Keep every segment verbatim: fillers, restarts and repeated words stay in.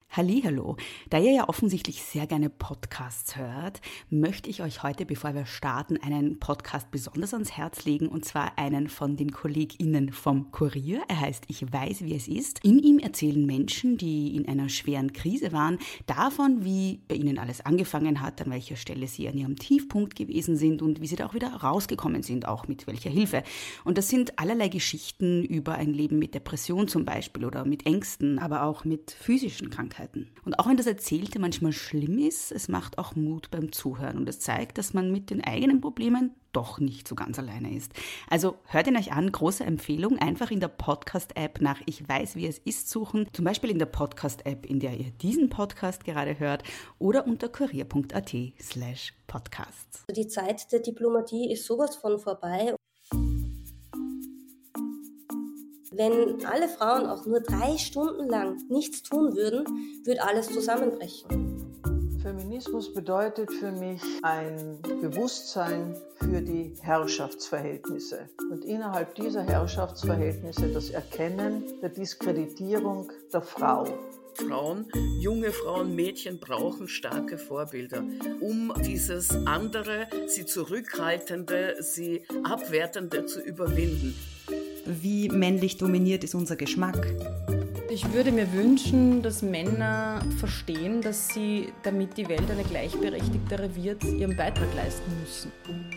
Hallihallo. Da ihr ja offensichtlich sehr gerne Podcasts hört, möchte ich euch heute, bevor wir starten, einen Podcast besonders ans Herz legen, und zwar einen von den KollegInnen vom Kurier. Er heißt Ich weiß, wie es ist. In ihm erzählen Menschen, die in einer schweren Krise waren, davon, wie bei ihnen alles angefangen hat, an welcher Stelle sie an ihrem Tiefpunkt gewesen sind und wie sie da auch wieder rausgekommen sind, auch mit welcher Hilfe. Und das sind allerlei Geschichten über ein Leben mit Depression zum Beispiel oder mit Ängsten, aber auch mit physischen Krankheiten. Und auch wenn das Erzählte manchmal schlimm ist, es macht auch Mut beim Zuhören und es zeigt, dass man mit den eigenen Problemen doch nicht so ganz alleine ist. Also hört ihn euch an, große Empfehlung, einfach in der Podcast-App nach Ich weiß, wie es ist suchen, zum Beispiel in der Podcast-App, in der ihr diesen Podcast gerade hört, oder unter kurier.at slash podcasts. Die Zeit der Diplomatie ist sowas von vorbei. Wenn alle Frauen auch nur drei Stunden lang nichts tun würden, würde alles zusammenbrechen. Feminismus bedeutet für mich ein Bewusstsein für die Herrschaftsverhältnisse und innerhalb dieser Herrschaftsverhältnisse das Erkennen der Diskreditierung der Frau. Frauen, junge Frauen, Mädchen brauchen starke Vorbilder, um dieses andere, sie zurückhaltende, sie abwertende zu überwinden. Wie männlich dominiert ist unser Geschmack? Ich würde mir wünschen, dass Männer verstehen, dass sie, damit die Welt eine gleichberechtigtere wird, ihren Beitrag leisten müssen.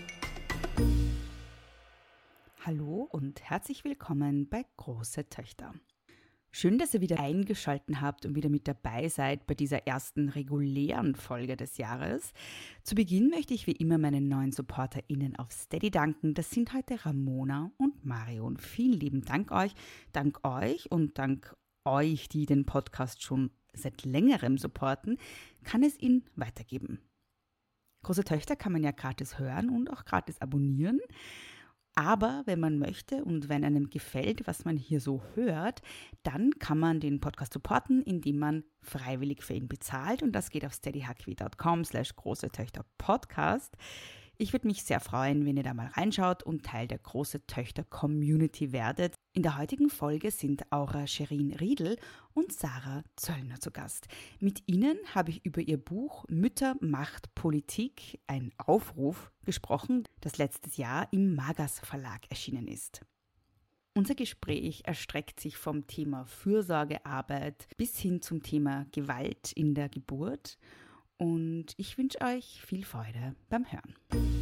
Hallo und herzlich willkommen bei Große Töchter. Schön, dass ihr wieder eingeschaltet habt und wieder mit dabei seid bei dieser ersten regulären Folge des Jahres. Zu Beginn möchte ich wie immer meinen neuen SupporterInnen auf Steady danken. Das sind heute Ramona und Marion. Vielen lieben Dank euch. Dank euch und dank euch, die den Podcast schon seit längerem supporten, kann es ihn weitergeben. Große Töchter kann man ja gratis hören und auch gratis abonnieren. Aber wenn man möchte und wenn einem gefällt, was man hier so hört, dann kann man den Podcast supporten, indem man freiwillig für ihn bezahlt. Und das geht auf steadyhq.com slash große Töchter Podcast. Ich würde mich sehr freuen, wenn ihr da mal reinschaut und Teil der Große Töchter Community werdet. In der heutigen Folge sind Aura Sherin Riedl und Sarah Zöllner zu Gast. Mit ihnen habe ich über ihr Buch Mütter, Macht, Politik, ein Aufruf gesprochen, das letztes Jahr im Magas Verlag erschienen ist. Unser Gespräch erstreckt sich vom Thema Fürsorgearbeit bis hin zum Thema Gewalt in der Geburt. Und ich wünsche euch viel Freude beim Hören.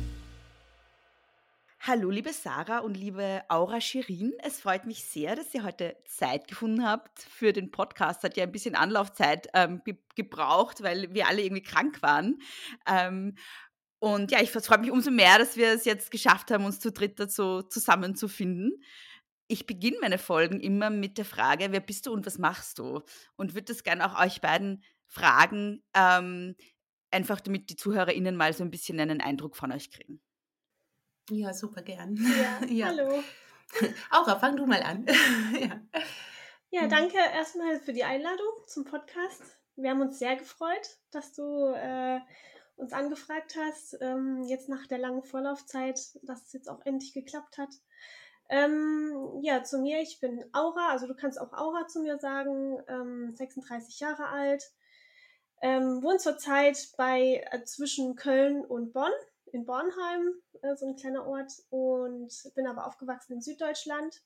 Hallo liebe Sarah und liebe Aura Sherin, es freut mich sehr, dass ihr heute Zeit gefunden habt für den Podcast. Hat ja ein bisschen Anlaufzeit ähm, ge- gebraucht, weil wir alle irgendwie krank waren. Ähm, und ja, ich freue mich umso mehr, dass wir es jetzt geschafft haben, uns zu dritt dazu zusammenzufinden. Ich beginne meine Folgen immer mit der Frage, wer bist du und was machst du? Und würde das gerne auch euch beiden fragen, ähm, einfach damit die ZuhörerInnen mal so ein bisschen einen Eindruck von euch kriegen. Ja, super gern. Ja, ja. Hallo. Aura, fang du mal an. ja. ja, danke erstmal für die Einladung zum Podcast. Wir haben uns sehr gefreut, dass du äh, uns angefragt hast, ähm, jetzt nach der langen Vorlaufzeit, dass es jetzt auch endlich geklappt hat. Ähm, ja, zu mir, ich bin Aura, also du kannst auch Aura zu mir sagen, ähm, sechsunddreißig Jahre alt, ähm, wohne zurzeit bei äh, zwischen Köln und Bonn, in Bornheim, äh, so ein kleiner Ort, und bin aber aufgewachsen in Süddeutschland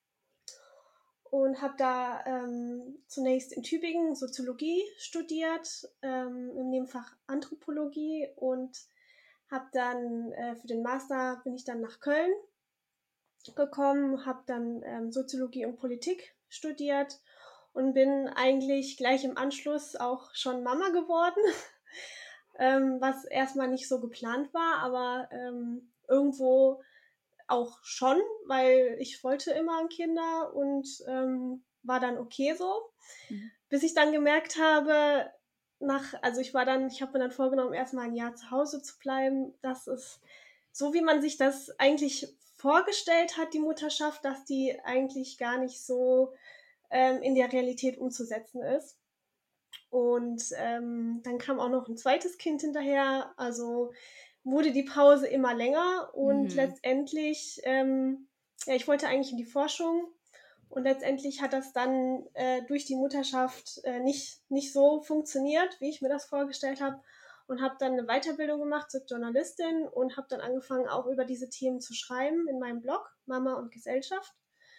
und habe da ähm, zunächst in Tübingen Soziologie studiert, ähm, im Nebenfach Anthropologie, und habe dann äh, für den Master bin ich dann nach Köln gekommen, habe dann ähm, Soziologie und Politik studiert und bin eigentlich gleich im Anschluss auch schon Mama geworden, ähm, was erstmal nicht so geplant war, aber ähm, irgendwo auch schon, weil ich wollte immer Kinder und ähm, war dann okay so, mhm. bis ich dann gemerkt habe, nach, also ich war dann, ich habe mir dann vorgenommen, erstmal ein Jahr zu Hause zu bleiben, dass es so, wie man sich das eigentlich vorgestellt hat, die Mutterschaft, dass die eigentlich gar nicht so ähm, in der Realität umzusetzen ist. Und ähm, dann kam auch noch ein zweites Kind hinterher, also wurde die Pause immer länger und mhm. letztendlich, ähm, ja, ich wollte eigentlich in die Forschung Und letztendlich hat das dann äh, durch die Mutterschaft äh, nicht, nicht so funktioniert, wie ich mir das vorgestellt habe. Und habe dann eine Weiterbildung gemacht zur Journalistin und habe dann angefangen, auch über diese Themen zu schreiben in meinem Blog Mama und Gesellschaft.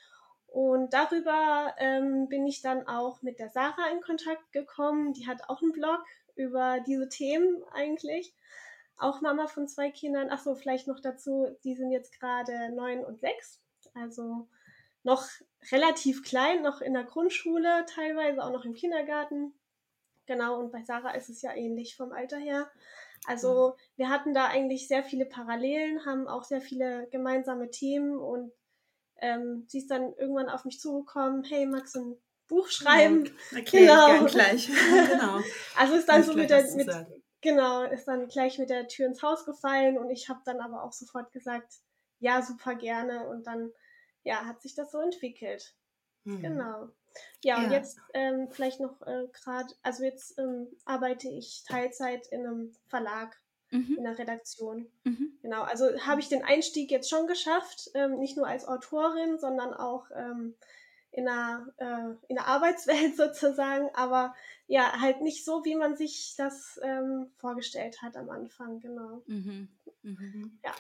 Und darüber ähm, bin ich dann auch mit der Sarah in Kontakt gekommen. Die hat auch einen Blog über diese Themen eigentlich. Auch Mama von zwei Kindern. Achso, vielleicht noch dazu, die sind jetzt gerade neun und sechs. Also noch relativ klein, noch in der Grundschule teilweise, auch noch im Kindergarten. Genau, und bei Sarah ist es ja ähnlich vom Alter her. Also wir hatten da eigentlich sehr viele Parallelen, haben auch sehr viele gemeinsame Themen und ähm, sie ist dann irgendwann auf mich zugekommen, hey, magst du ein Buch schreiben? Genau, erkläre Genau. ich gern gleich. Genau. Also ist dann Kann so ich mit gleich der, was zu mit, sagen. genau, ist dann gleich mit der Tür ins Haus gefallen und ich habe dann aber auch sofort gesagt, ja, super gerne und dann, ja, hat sich das so entwickelt. Mhm. Genau. Ja, und Ja. jetzt ähm, vielleicht noch äh, gerade, also jetzt ähm, arbeite ich Teilzeit in einem Verlag, Mhm. in der Redaktion. Mhm. Genau, also habe ich den Einstieg jetzt schon geschafft, ähm, nicht nur als Autorin, sondern auch ähm, in, der, äh, in der Arbeitswelt sozusagen, aber ja, halt nicht so, wie man sich das ähm, vorgestellt hat am Anfang, genau. Mhm. Mhm. Ja.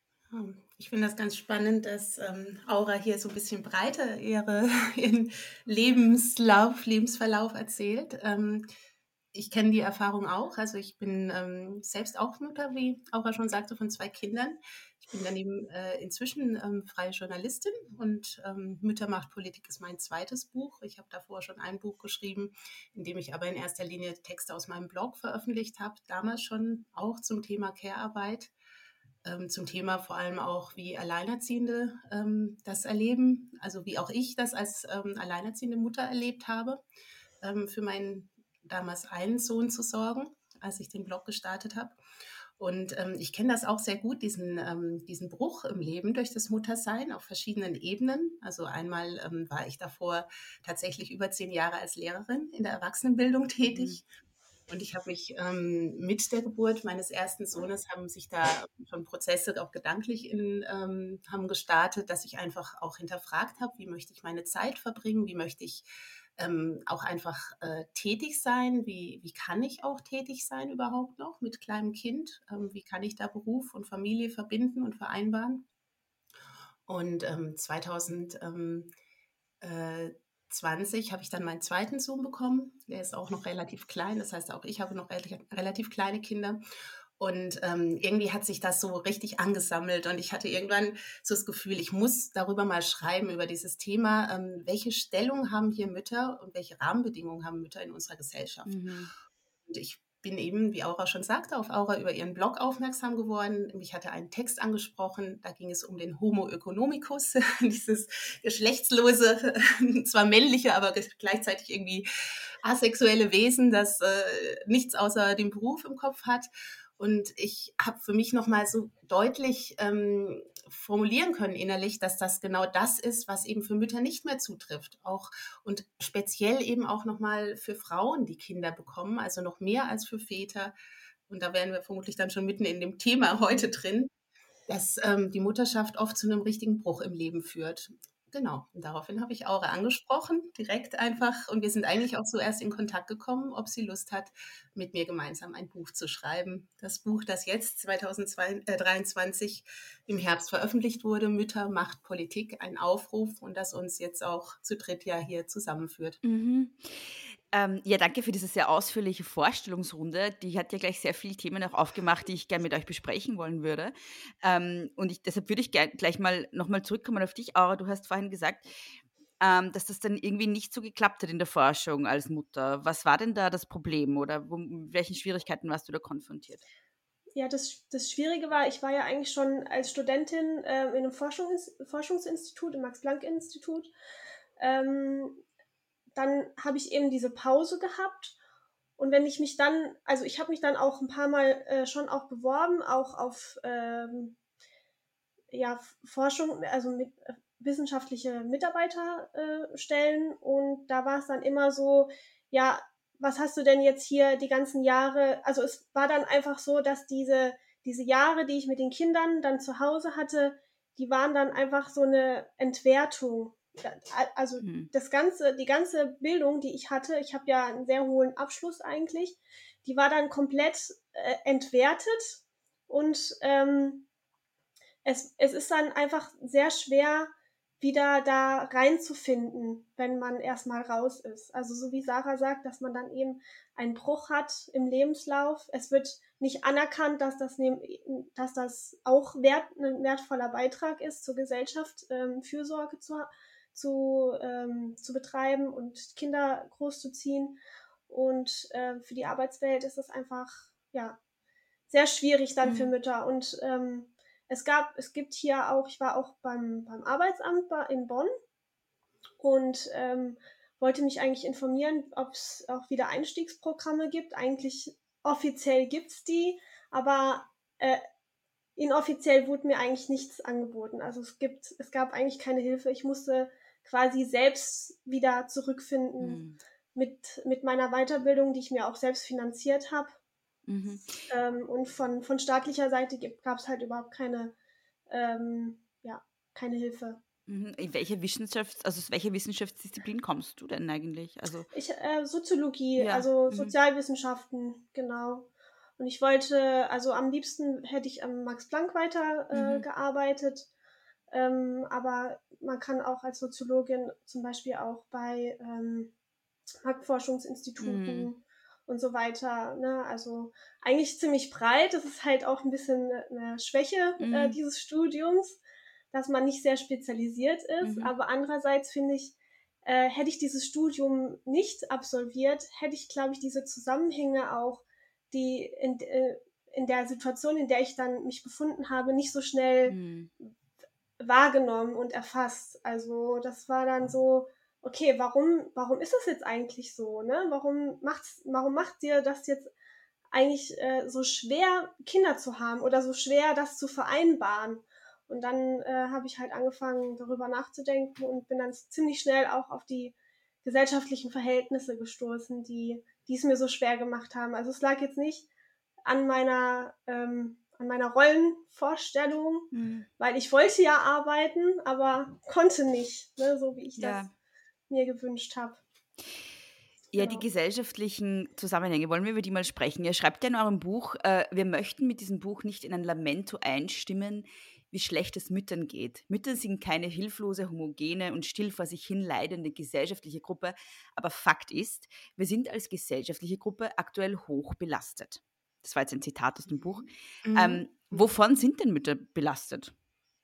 Ich finde das ganz spannend, dass ähm, Aura hier so ein bisschen breiter ihre, ihren Lebenslauf, Lebensverlauf erzählt. Ähm, ich kenne die Erfahrung auch. Also ich bin ähm, selbst auch Mutter, wie Aura schon sagte, von zwei Kindern. Ich bin daneben äh, inzwischen ähm, freie Journalistin und ähm, Mütter macht Politik ist mein zweites Buch. Ich habe davor schon ein Buch geschrieben, in dem ich aber in erster Linie Texte aus meinem Blog veröffentlicht habe, damals schon auch zum Thema Care-Arbeit. Ähm, zum Thema vor allem auch, wie Alleinerziehende ähm, das erleben, also wie auch ich das als ähm, alleinerziehende Mutter erlebt habe, ähm, für meinen damals einen Sohn zu sorgen, als ich den Blog gestartet habe. Und ähm, ich kenne das auch sehr gut, diesen, ähm, diesen Bruch im Leben durch das Muttersein auf verschiedenen Ebenen. Also einmal ähm, war ich davor tatsächlich über zehn Jahre als Lehrerin in der Erwachsenenbildung tätig. Mhm. Und ich habe mich ähm, mit der Geburt meines ersten Sohnes, haben sich da schon Prozesse auch gedanklich in, ähm, haben gestartet, dass ich einfach auch hinterfragt habe, wie möchte ich meine Zeit verbringen, wie möchte ich ähm, auch einfach äh, tätig sein, wie, wie kann ich auch tätig sein überhaupt noch mit kleinem Kind, ähm, wie kann ich da Beruf und Familie verbinden und vereinbaren. Und ähm, zwanzig zwanzig habe ich dann meinen zweiten Sohn bekommen. Der ist auch noch relativ klein. Das heißt, auch ich habe noch relativ, relativ kleine Kinder. Und ähm, irgendwie hat sich das so richtig angesammelt. Und ich hatte irgendwann so das Gefühl, ich muss darüber mal schreiben, über dieses Thema, ähm, welche Stellung haben hier Mütter und welche Rahmenbedingungen haben Mütter in unserer Gesellschaft. Mhm. Und ich bin eben, wie Aura schon sagte, auf Aura über ihren Blog aufmerksam geworden. Mich hatte einen Text angesprochen, da ging es um den Homo economicus, dieses geschlechtslose, zwar männliche, aber gleichzeitig irgendwie asexuelle Wesen, das äh, nichts außer dem Beruf im Kopf hat. Und ich habe für mich nochmal so deutlich ähm, formulieren können innerlich, dass das genau das ist, was eben für Mütter nicht mehr zutrifft. Auch und speziell eben auch nochmal für Frauen, die Kinder bekommen, also noch mehr als für Väter. Und da wären wir vermutlich dann schon mitten in dem Thema heute drin, dass ähm, die Mutterschaft oft zu einem richtigen Bruch im Leben führt. Genau, und daraufhin habe ich Aura angesprochen, direkt einfach. Und wir sind eigentlich auch so erst in Kontakt gekommen, ob sie Lust hat, mit mir gemeinsam ein Buch zu schreiben. Das Buch, das jetzt zwanzig dreiundzwanzig im Herbst veröffentlicht wurde, Mütter macht Politik, ein Aufruf und das uns jetzt auch zu dritt ja hier zusammenführt. Mhm. Ähm, ja, danke für diese sehr ausführliche Vorstellungsrunde. Die hat ja gleich sehr viele Themen auch aufgemacht, die ich gerne mit euch besprechen wollen würde. Ähm, und ich, deshalb würde ich gern, gleich mal nochmal zurückkommen auf dich, Aura. Du hast vorhin gesagt, ähm, dass das dann irgendwie nicht so geklappt hat in der Forschung als Mutter. Was war denn da das Problem oder wo, mit welchen Schwierigkeiten warst du da konfrontiert? Ja, das, das Schwierige war, ich war ja eigentlich schon als Studentin äh, in einem Forschungs, Forschungsinstitut, im Max-Planck-Institut. Ähm, dann habe ich eben diese Pause gehabt und wenn ich mich dann, also ich habe mich dann auch ein paar Mal äh, schon auch beworben, auch auf ähm, ja, Forschung, also mit, äh, wissenschaftliche Mitarbeiterstellen äh, und da war es dann immer so, ja, was hast du denn jetzt hier die ganzen Jahre, also es war dann einfach so, dass diese, diese Jahre, die ich mit den Kindern dann zu Hause hatte, die waren dann einfach so eine Entwertung also Hm. das ganze, die ganze Bildung, die ich hatte, ich habe ja einen sehr hohen Abschluss eigentlich, die war dann komplett äh, entwertet und ähm, es, es ist dann einfach sehr schwer, wieder da reinzufinden, wenn man erstmal raus ist. Also so wie Sarah sagt, dass man dann eben einen Bruch hat im Lebenslauf. Es wird nicht anerkannt, dass das, neben, dass das auch wert, ein wertvoller Beitrag ist zur Gesellschaft, ähm, Fürsorge zu, zu, ähm, zu betreiben und Kinder großzuziehen. Und äh, für die Arbeitswelt ist das einfach ja sehr schwierig dann für Mhm. Mütter. Und ähm, es gab, es gibt hier auch, ich war auch beim, beim Arbeitsamt in Bonn und ähm, wollte mich eigentlich informieren, ob es auch wieder Einstiegsprogramme gibt. Eigentlich offiziell gibt es die, aber äh, inoffiziell wurde mir eigentlich nichts angeboten. Also es gibt, es gab eigentlich keine Hilfe. Ich musste quasi selbst wieder zurückfinden Hm. mit, mit meiner Weiterbildung, die ich mir auch selbst finanziert habe. Mhm. Ähm, und von, von staatlicher Seite gab es halt überhaupt keine, ähm, ja, keine Hilfe. Mhm. In welche Wissenschafts-, also aus welcher Wissenschaftsdisziplin kommst du denn eigentlich? Also, Ich, äh, Soziologie, ja. also Mhm. Sozialwissenschaften, genau. Und ich wollte, also am liebsten hätte ich am Max Planck weiter äh, Mhm. gearbeitet, ähm, aber man kann auch als Soziologin zum Beispiel auch bei ähm, Marktforschungsinstituten Mhm. und so weiter, ne? Also eigentlich ziemlich breit. Das ist halt auch ein bisschen eine Schwäche äh, Mhm. dieses Studiums, dass man nicht sehr spezialisiert ist. Mhm. Aber andererseits finde ich, äh, hätte ich dieses Studium nicht absolviert, hätte ich, glaube ich, diese Zusammenhänge auch, die in, äh, in der Situation, in der ich dann mich befunden habe, nicht so schnell Mhm. wahrgenommen und erfasst. Also das war dann so, okay, warum, warum ist das jetzt eigentlich so, ne? Warum macht's, warum macht dir das jetzt eigentlich äh, so schwer, Kinder zu haben oder so schwer, das zu vereinbaren? Und dann äh, habe ich halt angefangen, darüber nachzudenken und bin dann ziemlich schnell auch auf die gesellschaftlichen Verhältnisse gestoßen, die, die es mir so schwer gemacht haben. Also es lag jetzt nicht an meiner, ähm, an meiner Rollenvorstellung, Mhm. weil ich wollte ja arbeiten, aber konnte nicht, ne, so wie ich das Ja. mir gewünscht habe. Ja, die Genau. gesellschaftlichen Zusammenhänge, wollen wir über die mal sprechen? Ihr schreibt ja in eurem Buch, äh, wir möchten mit diesem Buch nicht in ein Lamento einstimmen, wie schlecht es Müttern geht. Mütter sind keine hilflose, homogene und still vor sich hin leidende gesellschaftliche Gruppe, aber Fakt ist, wir sind als gesellschaftliche Gruppe aktuell hoch belastet. Das war jetzt ein Zitat aus dem Buch. Ähm, Mhm. wovon sind denn Mütter belastet?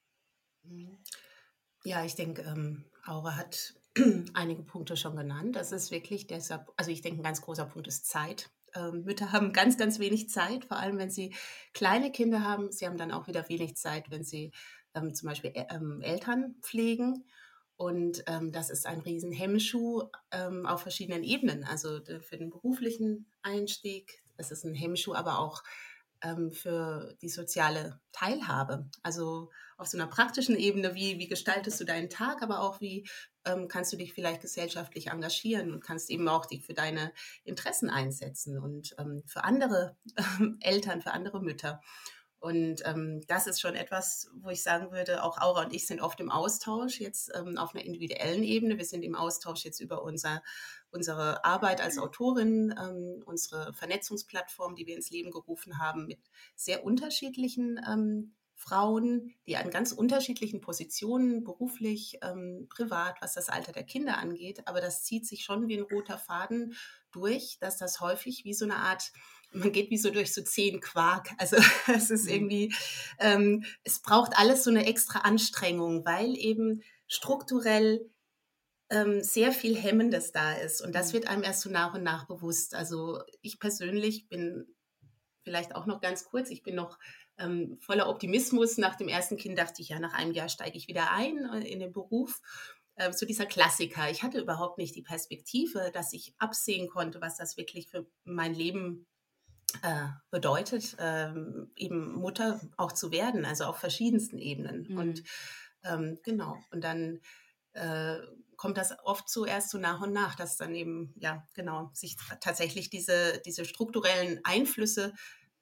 Ja, ich denke, ähm, Aura hat einige Punkte schon genannt. Das ist wirklich deshalb, also ich denke, ein ganz großer Punkt ist Zeit. Ähm, Mütter haben ganz, ganz wenig Zeit, vor allem wenn sie kleine Kinder haben. Sie haben dann auch wieder wenig Zeit, wenn sie ähm, zum Beispiel Ä- ähm, Eltern pflegen. Und ähm, das ist ein riesen Hemmschuh ähm, auf verschiedenen Ebenen. Also d- für den beruflichen Einstieg, es ist ein Hemmschuh, aber auch ähm, für die soziale Teilhabe. Also auf so einer praktischen Ebene, wie, wie gestaltest du deinen Tag, aber auch wie ähm, kannst du dich vielleicht gesellschaftlich engagieren und kannst eben auch dich für deine Interessen einsetzen und ähm, für andere ähm, Eltern, für andere Mütter. Und ähm, das ist schon etwas, wo ich sagen würde, auch Aura und ich sind oft im Austausch jetzt ähm, auf einer individuellen Ebene. Wir sind im Austausch jetzt über unser, unsere Arbeit als Autorin, ähm, unsere Vernetzungsplattform, die wir ins Leben gerufen haben, mit sehr unterschiedlichen ähm, Frauen, die an ganz unterschiedlichen Positionen, beruflich, ähm, privat, was das Alter der Kinder angeht. Aber das zieht sich schon wie ein roter Faden durch, dass das häufig wie so eine Art, man geht wie so durch so zehn Quark. Also es ist irgendwie, ähm, es braucht alles so eine extra Anstrengung, weil eben strukturell ähm, sehr viel Hemmendes da ist. Und das Mhm. wird einem erst so nach und nach bewusst. Also ich persönlich bin vielleicht auch noch ganz kurz, ich bin noch ähm, voller Optimismus. Nach dem ersten Kind dachte ich, ja, nach einem Jahr steige ich wieder ein äh, in den Beruf. Äh, so dieser Klassiker. Ich hatte überhaupt nicht die Perspektive, dass ich absehen konnte, was das wirklich für mein Leben äh, bedeutet, ähm, eben Mutter auch zu werden, also auf verschiedensten Ebenen. Mhm. Und ähm, genau, und dann äh, kommt das oft so erst so nach und nach, dass dann eben, ja, genau, sich tatsächlich diese, diese strukturellen Einflüsse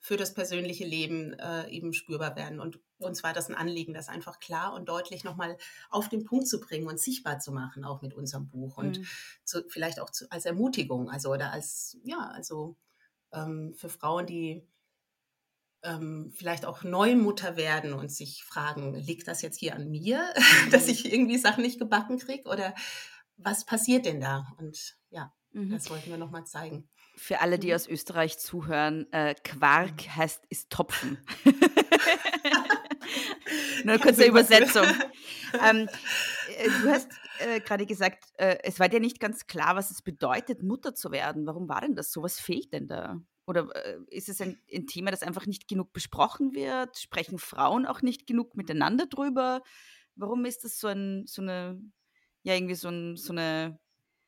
für das persönliche Leben äh, eben spürbar werden. Und uns war das ein Anliegen, das einfach klar und deutlich nochmal auf den Punkt zu bringen und sichtbar zu machen, auch mit unserem Buch. Und Mhm. zu, vielleicht auch zu, als Ermutigung, also oder als, ja, also ähm, für Frauen, die ähm, vielleicht auch Neumutter werden und sich fragen, liegt das jetzt hier an mir, dass ich irgendwie Sachen nicht gebacken kriege oder was passiert denn da? Und ja, Mhm. das wollten wir nochmal zeigen. Für alle, die Mhm. aus Österreich zuhören, äh, Quark heißt, ist Topfen. Nur eine kurze Übersetzung. ähm, äh, du hast äh, gerade gesagt, äh, es war dir nicht ganz klar, was es bedeutet, Mutter zu werden. Warum war denn das so? Was fehlt denn da? Oder äh, ist es ein, ein Thema, das einfach nicht genug besprochen wird? Sprechen Frauen auch nicht genug miteinander drüber? Warum ist das so, ein, so eine, ja, irgendwie so, ein, so eine,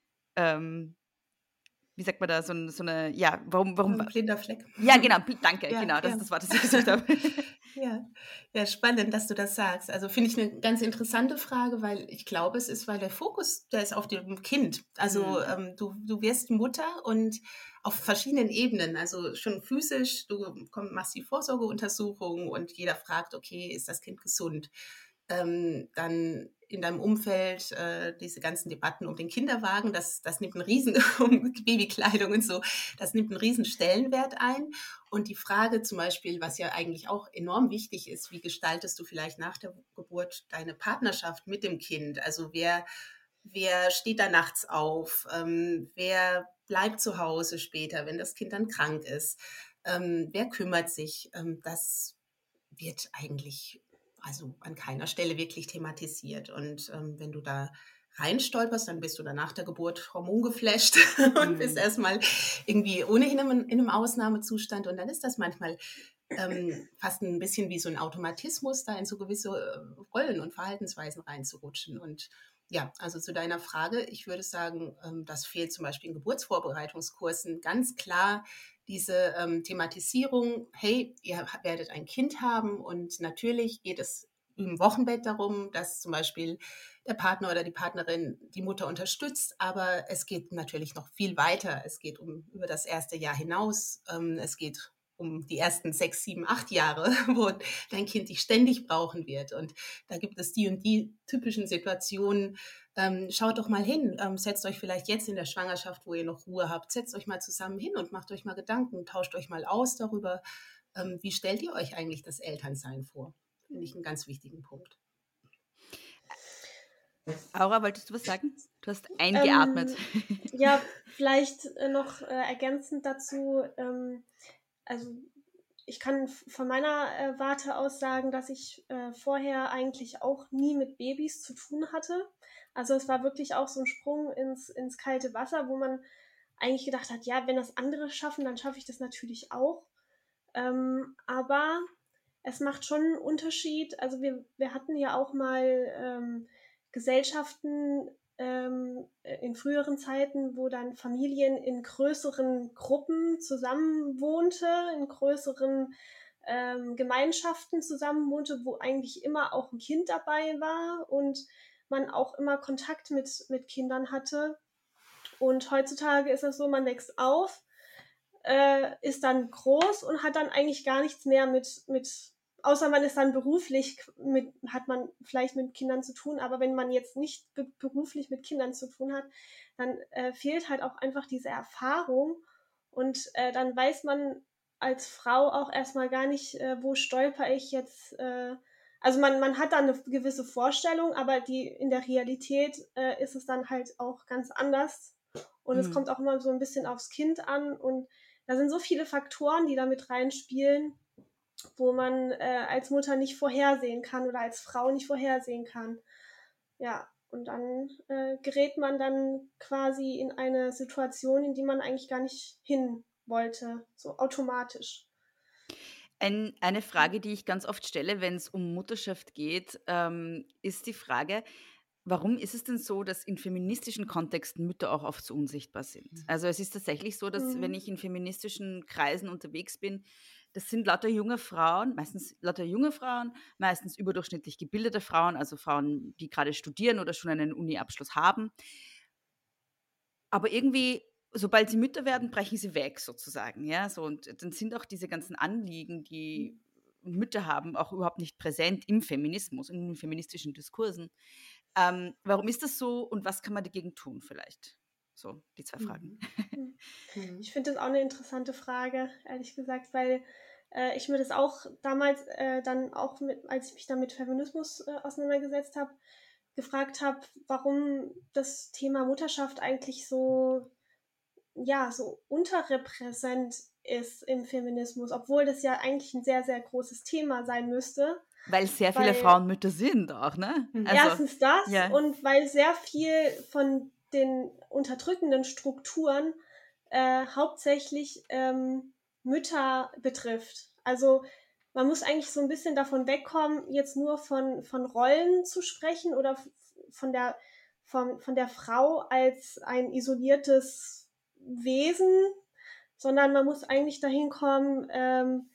ähm, wie sagt man da, so, ein, so eine, ja, warum, warum, Ein blinder Fleck. ja, genau, bl- danke, Ja, genau, das ja. ist das Wort, das ich gesucht habe. Ja, ja, spannend, dass du das sagst. Also finde ich eine ganz interessante Frage, weil ich glaube, es ist, weil der Fokus, der ist auf dem Kind. Also Mhm. ähm, du, du wirst Mutter und auf verschiedenen Ebenen, also schon physisch, du komm, machst die Vorsorgeuntersuchung und jeder fragt, okay, ist das Kind gesund? Ähm, dann in deinem Umfeld äh, diese ganzen Debatten um den Kinderwagen, das, das nimmt einen riesen, um Babykleidung und so, das nimmt einen riesen Stellenwert ein. Und die Frage zum Beispiel, was ja eigentlich auch enorm wichtig ist, wie gestaltest du vielleicht nach der Geburt deine Partnerschaft mit dem Kind? Also wer, wer steht da nachts auf? Ähm, wer bleibt zu Hause später, wenn das Kind dann krank ist? Ähm, wer kümmert sich? Ähm, das wird eigentlich also an keiner Stelle wirklich thematisiert. Und ähm, wenn du da reinstolperst, dann bist du dann nach der Geburt hormongeflasht und bist Mhm. erstmal irgendwie ohnehin in, in einem Ausnahmezustand. Und dann ist das manchmal ähm, fast ein bisschen wie so ein Automatismus, da in so gewisse äh, Rollen und Verhaltensweisen reinzurutschen. Und ja, also zu deiner Frage, ich würde sagen, ähm, das fehlt zum Beispiel in Geburtsvorbereitungskursen ganz klar diese ähm, Thematisierung, hey, ihr werdet ein Kind haben und natürlich geht es im Wochenbett darum, dass zum Beispiel der Partner oder die Partnerin die Mutter unterstützt, aber es geht natürlich noch viel weiter. Es geht um über das erste Jahr hinaus. Ähm, es geht um die ersten sechs, sieben, acht Jahre, wo dein Kind dich ständig brauchen wird. Und da gibt es die und die typischen Situationen. Ähm, schaut doch mal hin, ähm, setzt euch vielleicht jetzt in der Schwangerschaft, wo ihr noch Ruhe habt, setzt euch mal zusammen hin und macht euch mal Gedanken, tauscht euch mal aus darüber, ähm, wie stellt ihr euch eigentlich das Elternsein vor? Finde ich einen ganz wichtigen Punkt. Aura, wolltest du was sagen? Du hast eingeatmet. Ähm, ja, vielleicht äh, noch äh, ergänzend dazu, ähm, also ich kann f- von meiner äh, Warte aus sagen, dass ich äh, vorher eigentlich auch nie mit Babys zu tun hatte. Also es war wirklich auch so ein Sprung ins, ins kalte Wasser, wo man eigentlich gedacht hat, ja, wenn das andere schaffen, dann schaffe ich das natürlich auch. Ähm, aber es macht schon einen Unterschied. Also wir, wir hatten ja auch mal ähm, Gesellschaften ähm, in früheren Zeiten, wo dann Familien in größeren Gruppen zusammenwohnte, in größeren ähm, Gemeinschaften zusammenwohnte, wo eigentlich immer auch ein Kind dabei war und man auch immer Kontakt mit, mit Kindern hatte. Und heutzutage ist es so, man wächst auf, äh, ist dann groß und hat dann eigentlich gar nichts mehr mit, mit außer man ist dann beruflich, mit, hat man vielleicht mit Kindern zu tun, aber wenn man jetzt nicht be- beruflich mit Kindern zu tun hat, dann äh, fehlt halt auch einfach diese Erfahrung und äh, dann weiß man als Frau auch erstmal gar nicht, äh, wo stolper ich jetzt, äh, also man, man hat dann eine gewisse Vorstellung, aber die, in der Realität äh, ist es dann halt auch ganz anders und es Mhm. kommt auch immer so ein bisschen aufs Kind an und da sind so viele Faktoren, die da mit reinspielen, wo man äh, als Mutter nicht vorhersehen kann oder als Frau nicht vorhersehen kann. Ja, und dann äh, gerät man dann quasi in eine Situation, in die man eigentlich gar nicht hin wollte, so automatisch. Ein, eine Frage, die ich ganz oft stelle, wenn es um Mutterschaft geht, ähm, ist die Frage, warum ist es denn so, dass in feministischen Kontexten Mütter auch oft so unsichtbar sind? Also es ist tatsächlich so, dass Mhm. wenn ich in feministischen Kreisen unterwegs bin, das sind lauter junge Frauen, meistens lauter junge Frauen, meistens überdurchschnittlich gebildete Frauen, also Frauen, die gerade studieren oder schon einen Uni-Abschluss haben. Aber irgendwie sobald sie Mütter werden, brechen sie weg sozusagen, ja, so und dann sind auch diese ganzen Anliegen, die Mütter haben, auch überhaupt nicht präsent im Feminismus, in den feministischen Diskursen. Ähm, warum ist das so und was kann man dagegen tun vielleicht? So, die zwei Fragen. Mhm. Ich finde das auch eine interessante Frage, ehrlich gesagt, weil äh, ich mir das auch damals äh, dann auch, mit, als ich mich dann mit Feminismus äh, auseinandergesetzt habe, gefragt habe, warum das Thema Mutterschaft eigentlich so, ja, so unterrepräsent ist im Feminismus, obwohl das ja eigentlich ein sehr, sehr großes Thema sein müsste. Weil sehr viele Weil Frauen Mütter sind auch, ne? Also, erstens das ja. und weil sehr viel von den unterdrückenden Strukturen äh, hauptsächlich ähm, Mütter betrifft. Also man muss eigentlich so ein bisschen davon wegkommen, jetzt nur von, von Rollen zu sprechen oder f- von der, von, von der Frau als ein isoliertes Wesen, sondern man muss eigentlich dahin kommen, ähm,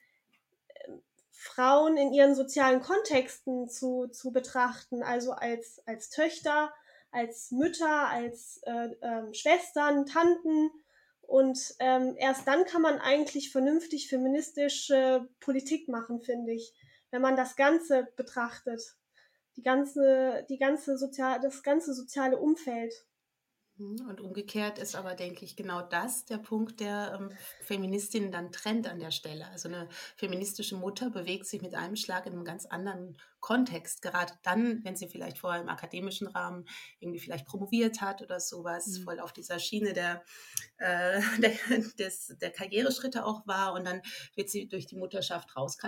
Frauen in ihren sozialen Kontexten zu, zu betrachten, also als, als Töchter, als Mütter, als äh, ähm, Schwestern, Tanten. Und ähm, erst dann kann man eigentlich vernünftig feministische Politik machen, finde ich, wenn man das Ganze betrachtet, die ganze, die ganze sozial, das ganze soziale Umfeld. Und umgekehrt ist aber, denke ich, genau das der Punkt, der ähm, Feministinnen dann trennt an der Stelle. Also eine feministische Mutter bewegt sich mit einem Schlag in einem ganz anderen Kontext. Gerade dann, wenn sie vielleicht vorher im akademischen Rahmen irgendwie vielleicht promoviert hat oder sowas, mhm. voll auf dieser Schiene der, äh, der, des, der Karriereschritte auch war. Und dann wird sie durch die Mutterschaft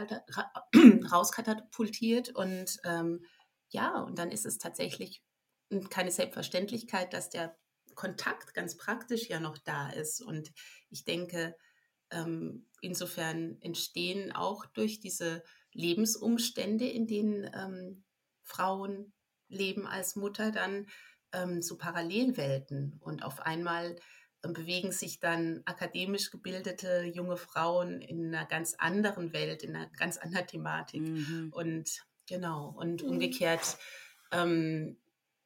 rauskatapultiert. Und ähm, ja, und dann ist es tatsächlich keine Selbstverständlichkeit, dass der Kontakt ganz praktisch ja noch da ist. Und ich denke, ähm, insofern entstehen auch durch diese Lebensumstände, in denen ähm, Frauen leben als Mutter, dann ähm, so Parallelwelten. Und auf einmal ähm, bewegen sich dann akademisch gebildete junge Frauen in einer ganz anderen Welt, in einer ganz anderen Thematik. Mhm. Und genau, und mhm. umgekehrt ähm,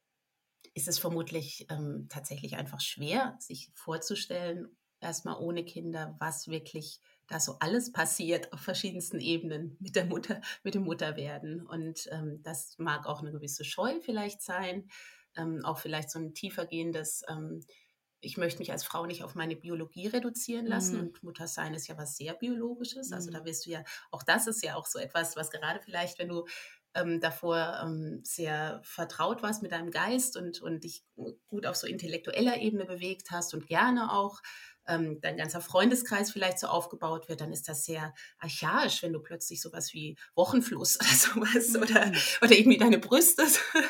ist es vermutlich ähm, tatsächlich einfach schwer, sich vorzustellen, erstmal ohne Kinder, was wirklich da so alles passiert auf verschiedensten Ebenen mit der Mutter, mit dem Mutterwerden. Und ähm, das mag auch eine gewisse Scheu vielleicht sein, ähm, auch vielleicht so ein tiefergehendes, ähm, ich möchte mich als Frau nicht auf meine Biologie reduzieren lassen. Mhm. Und Muttersein ist ja was sehr Biologisches. Mhm. Also da wirst du ja, auch das ist ja auch so etwas, was gerade vielleicht, wenn du Ähm, davor ähm, sehr vertraut warst mit deinem Geist und, und dich gut auf so intellektueller Ebene bewegt hast und gerne auch ähm, dein ganzer Freundeskreis vielleicht so aufgebaut wird, dann ist das sehr archaisch, wenn du plötzlich sowas wie Wochenfluss oder sowas mhm. oder, oder irgendwie deine Brüste,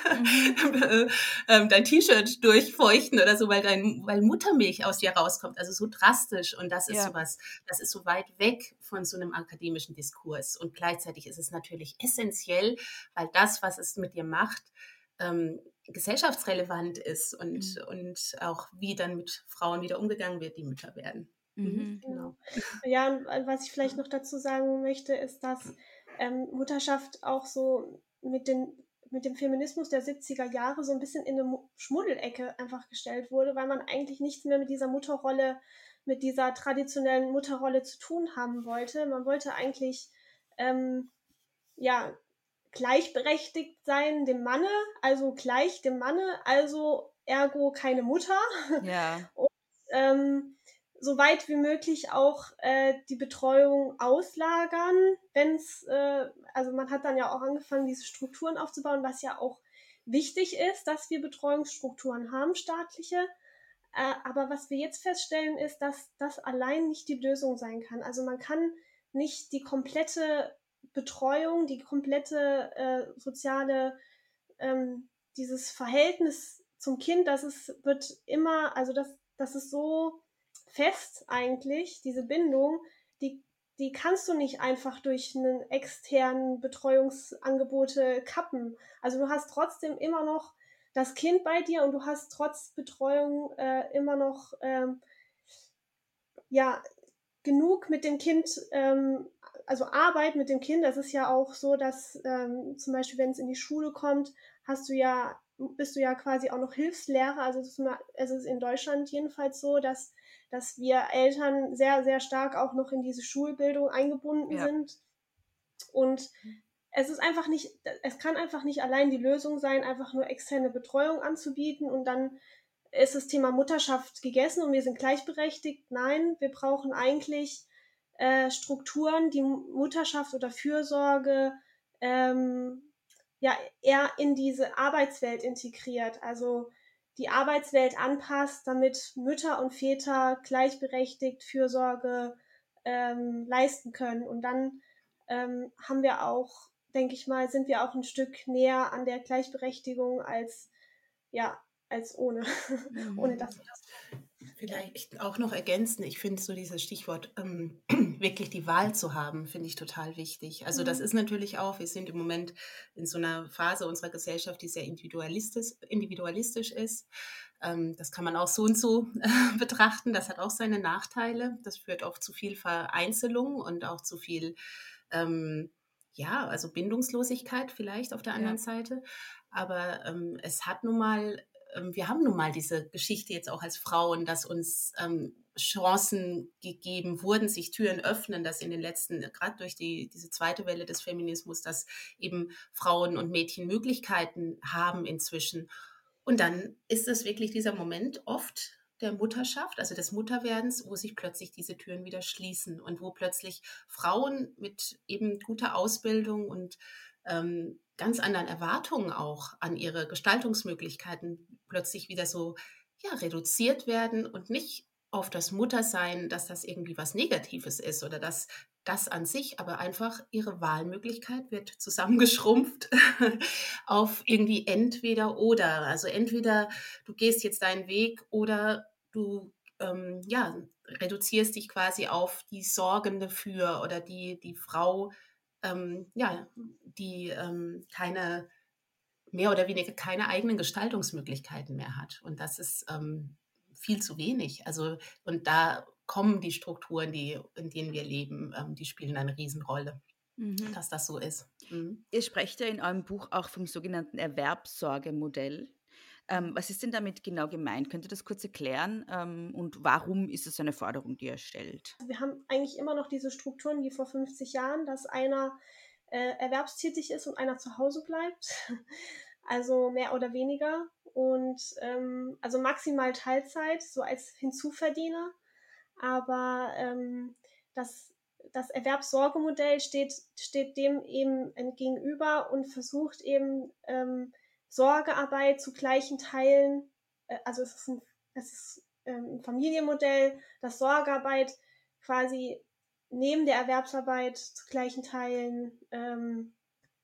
mhm. ähm, dein T-Shirt durchfeuchten oder so, weil, dein, weil Muttermilch aus dir rauskommt. Also so drastisch und das ist ja. sowas, das ist so weit weg von so einem akademischen Diskurs und gleichzeitig ist es natürlich essentiell, weil das, was es mit dir macht, ähm, gesellschaftsrelevant ist und, mhm. und auch wie dann mit Frauen wieder umgegangen wird, die Mütter werden. Mhm. Genau. Ja, und was ich vielleicht noch dazu sagen möchte, ist, dass ähm, Mutterschaft auch so mit, den, mit dem Feminismus der siebziger Jahre so ein bisschen in eine Schmuddelecke einfach gestellt wurde, weil man eigentlich nichts mehr mit dieser Mutterrolle, mit dieser traditionellen Mutterrolle zu tun haben wollte. Man wollte eigentlich ähm, ja, gleichberechtigt sein dem Manne, also gleich dem Manne, also ergo keine Mutter. Ja. Und ähm, so weit wie möglich auch äh, die Betreuung auslagern, wenn es, äh, also man hat dann ja auch angefangen, diese Strukturen aufzubauen, was ja auch wichtig ist, dass wir Betreuungsstrukturen haben, staatliche. Äh, aber was wir jetzt feststellen, ist, dass das allein nicht die Lösung sein kann. Also man kann nicht die komplette Betreuung, die komplette äh, soziale, ähm, dieses Verhältnis zum Kind, das ist, wird immer, also das, das ist so fest eigentlich, diese Bindung, die, die kannst du nicht einfach durch einen externen Betreuungsangebote kappen. Also du hast trotzdem immer noch das Kind bei dir und du hast trotz Betreuung äh, immer noch ähm, ja, genug mit dem Kind, ähm, also Arbeit mit dem Kind. Das ist ja auch so, dass ähm, zum Beispiel, wenn es in die Schule kommt, hast du ja, bist du ja quasi auch noch Hilfslehrer. Also es ist in Deutschland jedenfalls so, dass dass wir Eltern sehr, sehr stark auch noch in diese Schulbildung eingebunden Ja. sind. Und es ist einfach nicht, es kann einfach nicht allein die Lösung sein, einfach nur externe Betreuung anzubieten und dann ist das Thema Mutterschaft gegessen und wir sind gleichberechtigt. Nein, wir brauchen eigentlich äh, Strukturen, die Mutterschaft oder Fürsorge ähm, ja, eher in diese Arbeitswelt integriert, also die Arbeitswelt anpasst, damit Mütter und Väter gleichberechtigt Fürsorge ähm, leisten können. Und dann ähm, haben wir auch, denke ich mal, sind wir auch ein Stück näher an der Gleichberechtigung als, ja, als ohne, Mhm. ohne dass wir das. Vielleicht auch noch ergänzen, ich finde so dieses Stichwort, ähm, wirklich die Wahl zu haben, finde ich total wichtig. Also das ist natürlich auch, wir sind im Moment in so einer Phase unserer Gesellschaft, die sehr individualistisch, individualistisch ist. Ähm, das kann man auch so und so äh, betrachten, das hat auch seine Nachteile. Das führt oft zu viel Vereinzelung und auch zu viel, ähm, ja, also Bindungslosigkeit vielleicht auf der anderen Ja. Seite. Aber ähm, es hat nun mal wir haben nun mal diese Geschichte jetzt auch als Frauen, dass uns ähm, Chancen gegeben wurden, sich Türen öffnen, dass in den letzten, gerade durch die, diese zweite Welle des Feminismus, dass eben Frauen und Mädchen Möglichkeiten haben inzwischen. Und dann ist es wirklich dieser Moment oft der Mutterschaft, also des Mutterwerdens, wo sich plötzlich diese Türen wieder schließen und wo plötzlich Frauen mit eben guter Ausbildung und ähm, ganz anderen Erwartungen auch an ihre Gestaltungsmöglichkeiten plötzlich wieder so ja, reduziert werden und nicht auf das Muttersein, dass das irgendwie was Negatives ist oder dass das an sich, aber einfach ihre Wahlmöglichkeit wird zusammengeschrumpft auf irgendwie entweder oder. Also entweder du gehst jetzt deinen Weg oder du ähm, ja, reduzierst dich quasi auf die Sorgende für oder die, die Frau, ähm, ja, die ähm, keine, mehr oder weniger keine eigenen Gestaltungsmöglichkeiten mehr hat. Und das ist ähm, viel zu wenig. Also, und da kommen die Strukturen, die, in denen wir leben, ähm, die spielen eine Riesenrolle, Mhm. dass das so ist. Mhm. Ihr sprecht ja in eurem Buch auch vom sogenannten Erwerbssorgemodell. Ähm, was ist denn damit genau gemeint? Könnt ihr das kurz erklären? Ähm, und warum ist es eine Forderung, die ihr stellt? Wir haben eigentlich immer noch diese Strukturen wie vor fünfzig Jahren, dass einer äh, erwerbstätig ist und einer zu Hause bleibt. Also mehr oder weniger. Und ähm, also maximal Teilzeit, so als Hinzuverdiener. Aber ähm, das, das Erwerbssorgemodell steht, steht dem eben gegenüber und versucht eben ähm, Sorgearbeit zu gleichen Teilen, äh, also es ist ein, es ist, ähm, ein Familienmodell, das Sorgearbeit quasi neben der Erwerbsarbeit zu gleichen Teilen ähm,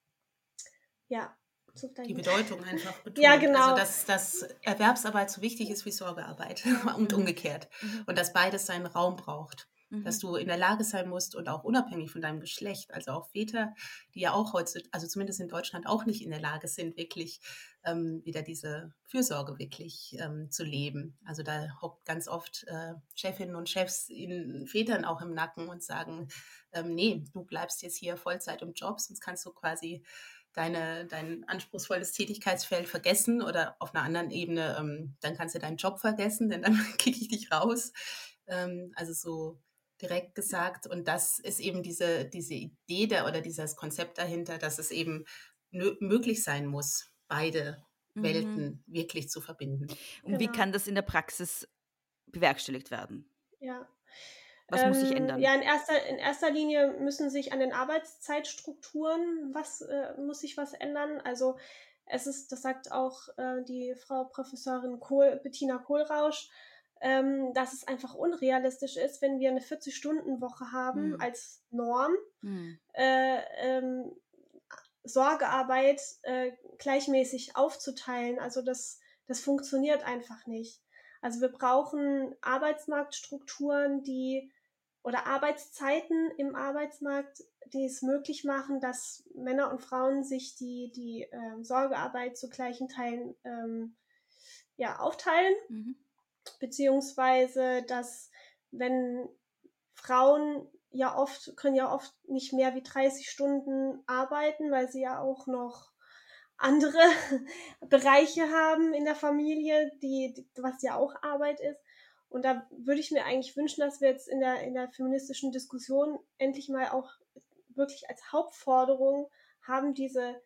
ja, zu Die gleichen Bedeutung einfach betont. Ja, genau. Also, dass, dass Erwerbsarbeit so wichtig ist wie Sorgearbeit und umgekehrt. Mhm. Und dass beides seinen Raum braucht. Mhm. Dass du in der Lage sein musst und auch unabhängig von deinem Geschlecht, also auch Väter, die ja auch heute, also zumindest in Deutschland auch nicht in der Lage sind, wirklich ähm, wieder diese Fürsorge wirklich ähm, zu leben. Also da hockt ganz oft äh, Chefinnen und Chefs in Vätern auch im Nacken und sagen, ähm, nee, du bleibst jetzt hier Vollzeit im Job, sonst kannst du quasi Deine, dein anspruchsvolles Tätigkeitsfeld vergessen oder auf einer anderen Ebene, ähm, dann kannst du deinen Job vergessen, denn dann kicke ich dich raus. Ähm, also so direkt gesagt. Und das ist eben diese, diese Idee der, oder dieses Konzept dahinter, dass es eben nö- möglich sein muss, beide Mhm. Welten wirklich zu verbinden. Und wie Genau. kann das in der Praxis bewerkstelligt werden? Ja. Was muss sich Ähm, ändern? Ja, in erster, in erster Linie müssen sich an den Arbeitszeitstrukturen was äh, muss sich was ändern. Also es ist, das sagt auch äh, die Frau Professorin Kohl, Bettina Kohlrausch, ähm, dass es einfach unrealistisch ist, wenn wir eine vierzig-Stunden-Woche haben Hm. als Norm, Hm. äh, ähm, Sorgearbeit äh, gleichmäßig aufzuteilen. Also das, das funktioniert einfach nicht. Also wir brauchen Arbeitsmarktstrukturen, die oder Arbeitszeiten im Arbeitsmarkt, die es möglich machen, dass Männer und Frauen sich die, die äh, Sorgearbeit zu gleichen Teilen ähm, ja, aufteilen, Mhm. beziehungsweise dass wenn Frauen ja oft, können ja oft nicht mehr wie dreißig Stunden arbeiten, weil sie ja auch noch andere Bereiche haben in der Familie, die, die, was ja auch Arbeit ist. Und da würde ich mir eigentlich wünschen, dass wir jetzt in der, in der feministischen Diskussion endlich mal auch wirklich als Hauptforderung haben, diese,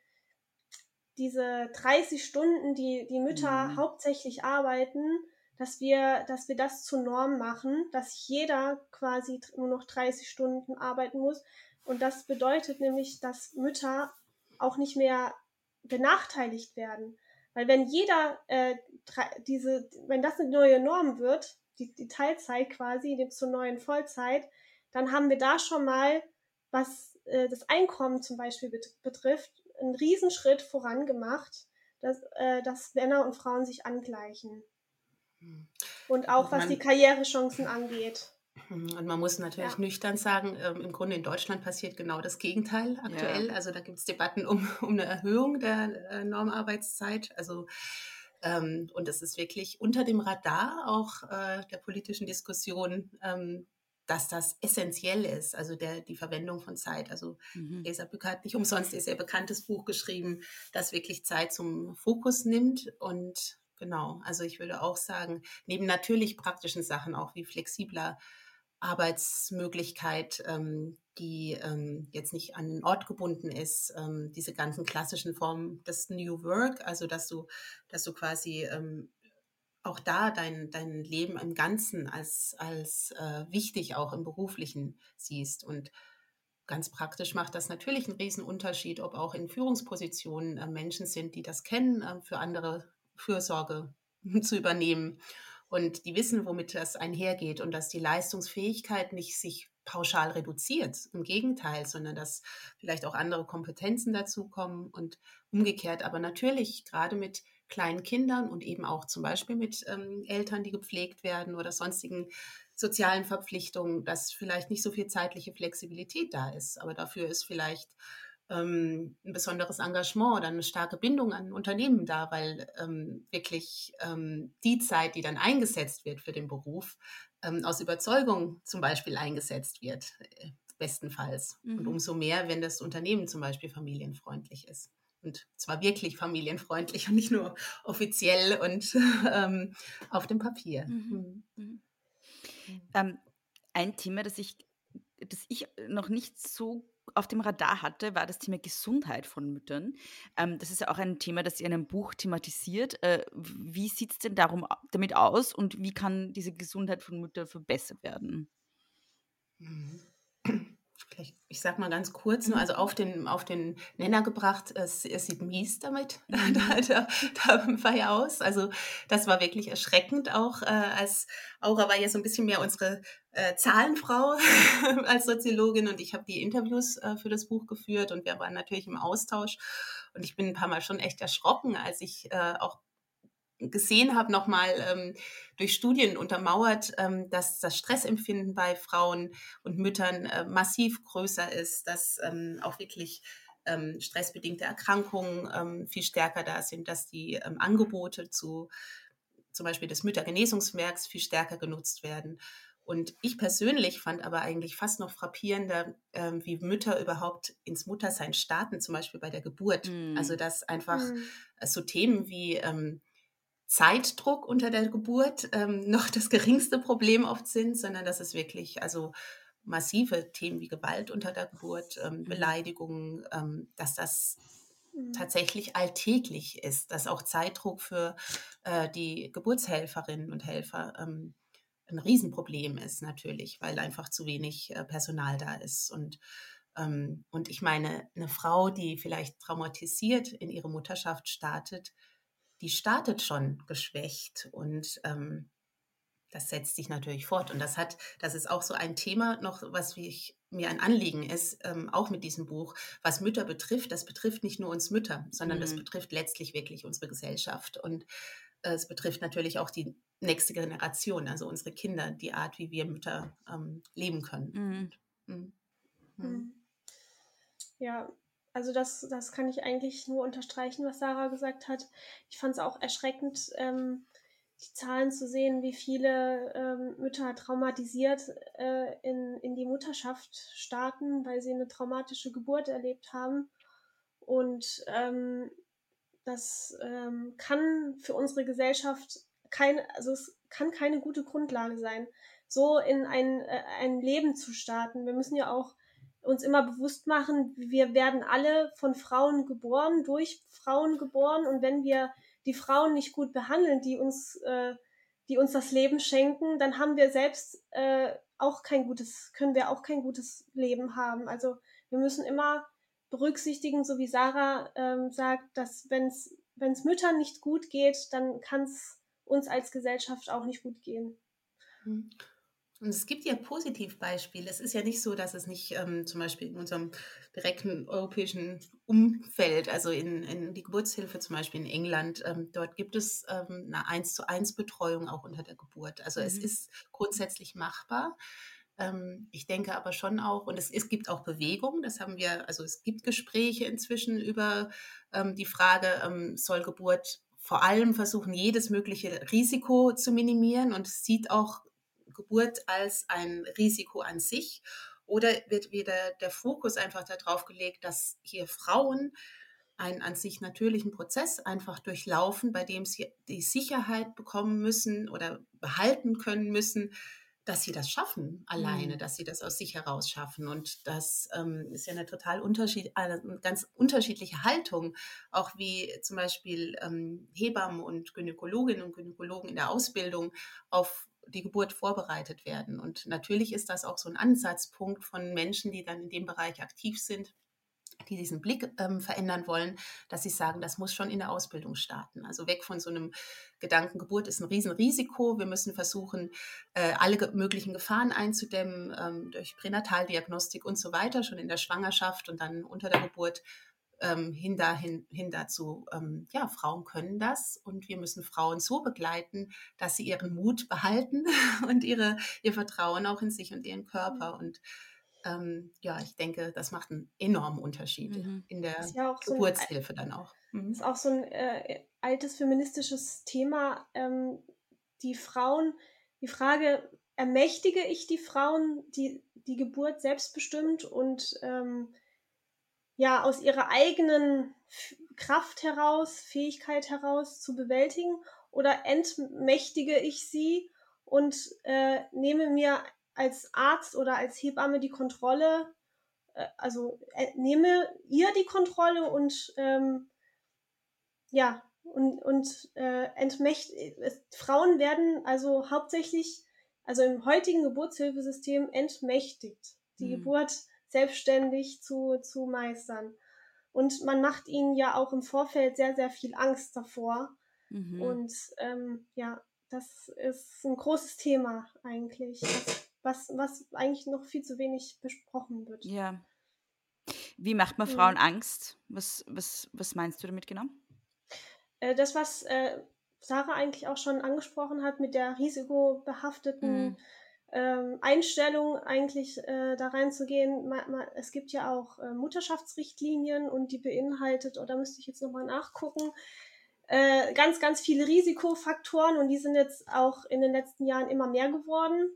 diese dreißig Stunden, die die Mütter mhm. hauptsächlich arbeiten, dass wir, dass wir das zur Norm machen, dass jeder quasi nur noch dreißig Stunden arbeiten muss. Und das bedeutet nämlich, dass Mütter auch nicht mehr benachteiligt werden. Weil wenn jeder äh, diese, wenn das eine neue Norm wird, die, die Teilzeit quasi die zur neuen Vollzeit, dann haben wir da schon mal, was äh, das Einkommen zum Beispiel bet- betrifft, einen Riesenschritt vorangemacht, dass, äh, dass Männer und Frauen sich angleichen. Und auch was die Karrierechancen angeht. Und man muss natürlich ja. nüchtern sagen, ähm, im Grunde in Deutschland passiert genau das Gegenteil aktuell. Ja. Also da gibt es Debatten um, um eine Erhöhung der äh, Normarbeitszeit. Also ähm, und es ist wirklich unter dem Radar auch äh, der politischen Diskussion, ähm, dass das essentiell ist, also der, die Verwendung von Zeit. Also mhm. Lisa Bücker hat nicht umsonst ein sehr bekanntes Buch geschrieben, das wirklich Zeit zum Fokus nimmt. Und genau, also ich würde auch sagen, neben natürlich praktischen Sachen auch wie flexibler Arbeitsmöglichkeit, ähm, die ähm, jetzt nicht an den Ort gebunden ist, ähm, diese ganzen klassischen Formen des New Work, also dass du, dass du quasi ähm, auch da dein, dein Leben im Ganzen als, als äh, wichtig auch im Beruflichen siehst. Und ganz praktisch macht das natürlich einen riesen Unterschied, ob auch in Führungspositionen äh, Menschen sind, die das kennen, äh, für andere Fürsorge zu übernehmen. Und die wissen, womit das einhergeht und dass die Leistungsfähigkeit nicht sich pauschal reduziert, im Gegenteil, sondern dass vielleicht auch andere Kompetenzen dazukommen und umgekehrt. Aber natürlich gerade mit kleinen Kindern und eben auch zum Beispiel mit ähm, Eltern, die gepflegt werden oder sonstigen sozialen Verpflichtungen, dass vielleicht nicht so viel zeitliche Flexibilität da ist. Aber dafür ist vielleicht ähm, ein besonderes Engagement oder eine starke Bindung an ein Unternehmen da, weil ähm, wirklich ähm, die Zeit, die dann eingesetzt wird für den Beruf, ähm, aus Überzeugung zum Beispiel eingesetzt wird, äh, bestenfalls. Mhm. Und umso mehr, wenn das Unternehmen zum Beispiel familienfreundlich ist. Und zwar wirklich familienfreundlich und nicht nur offiziell und ähm, auf dem Papier. Mhm. Mhm. Ähm, ein Thema, das ich, das ich noch nicht so auf dem Radar hatte, war das Thema Gesundheit von Müttern. Ähm, das ist ja auch ein Thema, das ihr in einem Buch thematisiert. Äh, wie sieht es denn darum, damit aus und wie kann diese Gesundheit von Müttern verbessert werden? Mhm. Vielleicht, ich sag mal ganz kurz, mhm. nur also auf den, auf den Nenner gebracht, es, es sieht mies damit mhm. da, da, dabei aus. Also das war wirklich erschreckend auch, äh, als Aura war ja so ein bisschen mehr unsere äh, Zahlenfrau als Soziologin und ich habe die Interviews äh, für das Buch geführt und wir waren natürlich im Austausch und ich bin ein paar Mal schon echt erschrocken, als ich äh, auch gesehen habe, nochmal ähm, durch Studien untermauert, ähm, dass das Stressempfinden bei Frauen und Müttern äh, massiv größer ist, dass ähm, auch wirklich ähm, stressbedingte Erkrankungen ähm, viel stärker da sind, dass die ähm, Angebote zu zum Beispiel des Müttergenesungswerks viel stärker genutzt werden. Und ich persönlich fand aber eigentlich fast noch frappierender, ähm, wie Mütter überhaupt ins Muttersein starten, zum Beispiel bei der Geburt. Mm. Also dass einfach mm. so Themen wie ähm, Zeitdruck unter der Geburt ähm, noch das geringste Problem oft sind, sondern dass es wirklich also massive Themen wie Gewalt unter der Geburt, ähm, Beleidigungen, ähm, dass das mhm. tatsächlich alltäglich ist, dass auch Zeitdruck für äh, die Geburtshelferinnen und Helfer ähm, ein Riesenproblem ist natürlich, weil einfach zu wenig äh, Personal da ist. Und, ähm, und ich meine, eine Frau, die vielleicht traumatisiert in ihre Mutterschaft startet, die startet schon geschwächt und ähm, das setzt sich natürlich fort. Und das hat, das ist auch so ein Thema noch, was ich, mir ein Anliegen ist, ähm, auch mit diesem Buch, was Mütter betrifft. Das betrifft nicht nur uns Mütter, sondern mhm. das betrifft letztlich wirklich unsere Gesellschaft. Und äh, es betrifft natürlich auch die nächste Generation, also unsere Kinder, die Art, wie wir Mütter ähm, leben können. Mhm. Und, mm, mm. Ja, also das, das kann ich eigentlich nur unterstreichen, was Sarah gesagt hat. Ich fand es auch erschreckend, ähm, die Zahlen zu sehen, wie viele ähm, Mütter traumatisiert äh, in, in die Mutterschaft starten, weil sie eine traumatische Geburt erlebt haben. Und ähm, das ähm, kann für unsere Gesellschaft kein, also es kann keine gute Grundlage sein, so in ein, äh, ein Leben zu starten. Wir müssen ja auch uns immer bewusst machen, wir werden alle von Frauen geboren, durch Frauen geboren, und wenn wir die Frauen nicht gut behandeln, die uns, äh, die uns das Leben schenken, dann haben wir selbst äh, auch kein gutes, können wir auch kein gutes Leben haben. Also wir müssen immer berücksichtigen, so wie Sarah ähm, sagt, dass wenn es wenn es Müttern nicht gut geht, dann kann es uns als Gesellschaft auch nicht gut gehen. Und es gibt ja Positivbeispiele. Es ist ja nicht so, dass es nicht ähm, zum Beispiel in unserem direkten europäischen Umfeld, also in, in die Geburtshilfe zum Beispiel in England, ähm, dort gibt es ähm, eine eins zu eins Betreuung auch unter der Geburt. Also mhm. es ist grundsätzlich machbar. Ähm, ich denke aber schon auch, und es, es gibt auch Bewegung, das haben wir, also es gibt Gespräche inzwischen über ähm, die Frage, ähm, soll Geburt vor allem versuchen, jedes mögliche Risiko zu minimieren, und es sieht auch Geburt als ein Risiko an sich, oder wird wieder der Fokus einfach darauf gelegt, dass hier Frauen einen an sich natürlichen Prozess einfach durchlaufen, bei dem sie die Sicherheit bekommen müssen oder behalten können müssen, dass sie das schaffen alleine, mhm. dass sie das aus sich heraus schaffen. Und das ähm, ist ja eine total Unterschied, eine ganz unterschiedliche Haltung, auch wie zum Beispiel ähm, Hebammen und Gynäkologinnen und Gynäkologen in der Ausbildung auf die Geburt vorbereitet werden. Und natürlich ist das auch so ein Ansatzpunkt von Menschen, die dann in dem Bereich aktiv sind, die diesen Blick ähm, verändern wollen, dass sie sagen, das muss schon in der Ausbildung starten. Also weg von so einem Gedanken, Geburt ist ein Riesenrisiko, wir müssen versuchen, äh, alle ge- möglichen Gefahren einzudämmen, ähm, durch Pränataldiagnostik und so weiter, schon in der Schwangerschaft und dann unter der Geburt, ähm, hin, dahin, hin dazu, ähm, ja, Frauen können das, und wir müssen Frauen so begleiten, dass sie ihren Mut behalten und ihre, ihr Vertrauen auch in sich und ihren Körper. Und Ähm, ja, ich denke, das macht einen enormen Unterschied mhm. in der ja Geburtshilfe so ein, dann auch. Mhm. Ist auch so ein äh, altes feministisches Thema. Ähm, die Frauen, die Frage, ermächtige ich die Frauen, die, die Geburt selbstbestimmt und ähm, ja, aus ihrer eigenen Kraft heraus, Fähigkeit heraus zu bewältigen, oder entmächtige ich sie und äh, nehme mir als Arzt oder als Hebamme die Kontrolle, äh, also äh, nehme ihr die Kontrolle und ähm, ja, und, und äh, entmächtigt. Frauen werden also hauptsächlich, also im heutigen Geburtshilfesystem entmächtigt, die mhm. Geburt selbstständig zu, zu meistern. Und man macht ihnen ja auch im Vorfeld sehr, sehr viel Angst davor. Mhm. Und ähm, ja, das ist ein großes Thema eigentlich, was, was eigentlich noch viel zu wenig besprochen wird. Ja. Wie macht man Frauen mhm. Angst? Was, was, was meinst du damit genau? Äh, das, was äh, Sarah eigentlich auch schon angesprochen hat, mit der risikobehafteten mhm. ähm, Einstellung eigentlich äh, da reinzugehen. Ma, ma, es gibt ja auch äh, Mutterschaftsrichtlinien, und die beinhaltet, oder müsste ich jetzt nochmal nachgucken, äh, ganz, ganz viele Risikofaktoren, und die sind jetzt auch in den letzten Jahren immer mehr geworden.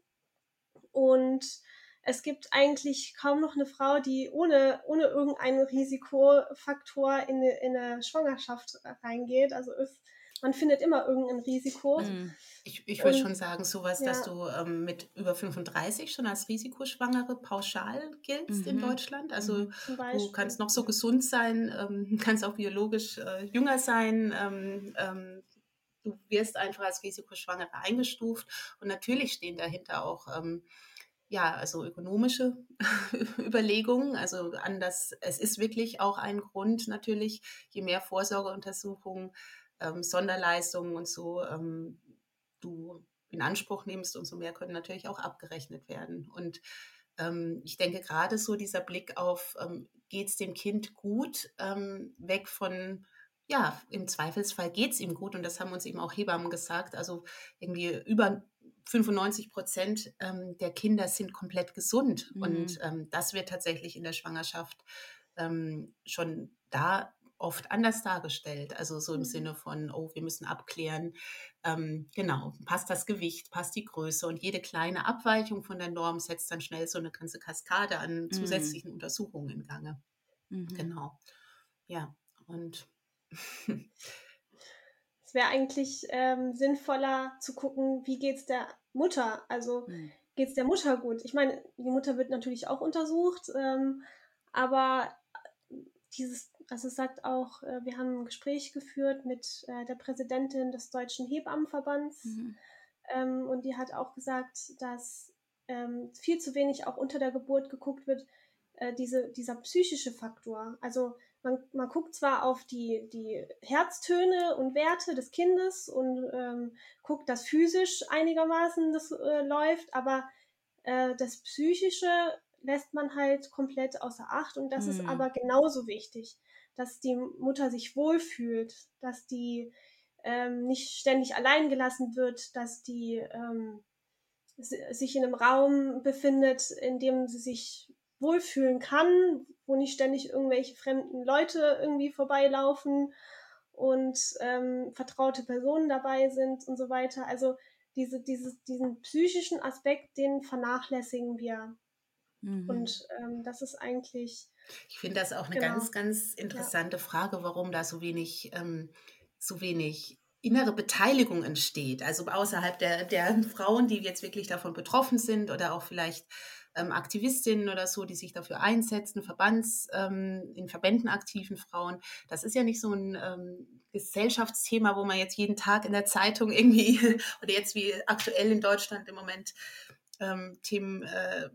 Und es gibt eigentlich kaum noch eine Frau, die ohne, ohne irgendeinen Risikofaktor in eine, in eine Schwangerschaft reingeht. Also ist, man findet immer irgendein Risiko. Also ich ich würde schon sagen, sowas, ja. dass du ähm, mit über fünfunddreißig schon als Risikoschwangere pauschal giltst mhm. in Deutschland. Also du kannst noch so gesund sein, ähm, kannst auch biologisch äh, jünger sein, ähm, ähm, du wirst einfach als Risikoschwangere eingestuft, und natürlich stehen dahinter auch ähm, ja, also ökonomische Überlegungen, also anders, es ist wirklich auch ein Grund natürlich, je mehr Vorsorgeuntersuchungen, ähm, Sonderleistungen und so ähm, du in Anspruch nimmst, umso mehr können natürlich auch abgerechnet werden. Und ähm, ich denke gerade so dieser Blick auf, ähm, geht es dem Kind gut, ähm, weg von, ja, im Zweifelsfall geht es ihm gut, und das haben uns eben auch Hebammen gesagt, also irgendwie über fünfundneunzig Prozent ähm, der Kinder sind komplett gesund. Mhm. Und ähm, das wird tatsächlich in der Schwangerschaft ähm, schon da oft anders dargestellt. Also so im mhm. Sinne von, oh, wir müssen abklären, ähm, genau, passt das Gewicht, passt die Größe, und jede kleine Abweichung von der Norm setzt dann schnell so eine ganze Kaskade an zusätzlichen mhm. Untersuchungen in Gange. Mhm. Genau. Ja, und wäre eigentlich ähm, sinnvoller zu gucken, wie geht es der Mutter? Also mhm. geht es der Mutter gut? Ich meine, die Mutter wird natürlich auch untersucht, ähm, aber dieses, also es sagt auch, äh, wir haben ein Gespräch geführt mit äh, der Präsidentin des Deutschen Hebammenverbands mhm. ähm, und die hat auch gesagt, dass ähm, viel zu wenig auch unter der Geburt geguckt wird, äh, diese, dieser psychische Faktor. Also man, man guckt zwar auf die, die Herztöne und Werte des Kindes und ähm, guckt, dass physisch einigermaßen das äh, läuft, aber äh, das Psychische lässt man halt komplett außer Acht und das mm. ist aber genauso wichtig, dass die Mutter sich wohlfühlt, dass die ähm, nicht ständig allein gelassen wird, dass die ähm, sich in einem Raum befindet, in dem sie sich wohlfühlen kann, wo nicht ständig irgendwelche fremden Leute irgendwie vorbeilaufen und ähm, vertraute Personen dabei sind und so weiter. Also diese, dieses, diesen psychischen Aspekt, den vernachlässigen wir. Mhm. Und ähm, das ist eigentlich... Ich finde das auch eine genau. ganz, ganz interessante ja. Frage, warum da so wenig, ähm, so wenig innere Beteiligung entsteht. Also außerhalb der, der Frauen, die jetzt wirklich davon betroffen sind oder auch vielleicht ähm, Aktivistinnen oder so, die sich dafür einsetzen, Verbands, ähm, in Verbänden aktiven Frauen. Das ist ja nicht so ein ähm, Gesellschaftsthema, wo man jetzt jeden Tag in der Zeitung irgendwie oder jetzt wie aktuell in Deutschland im Moment ähm, Themen äh,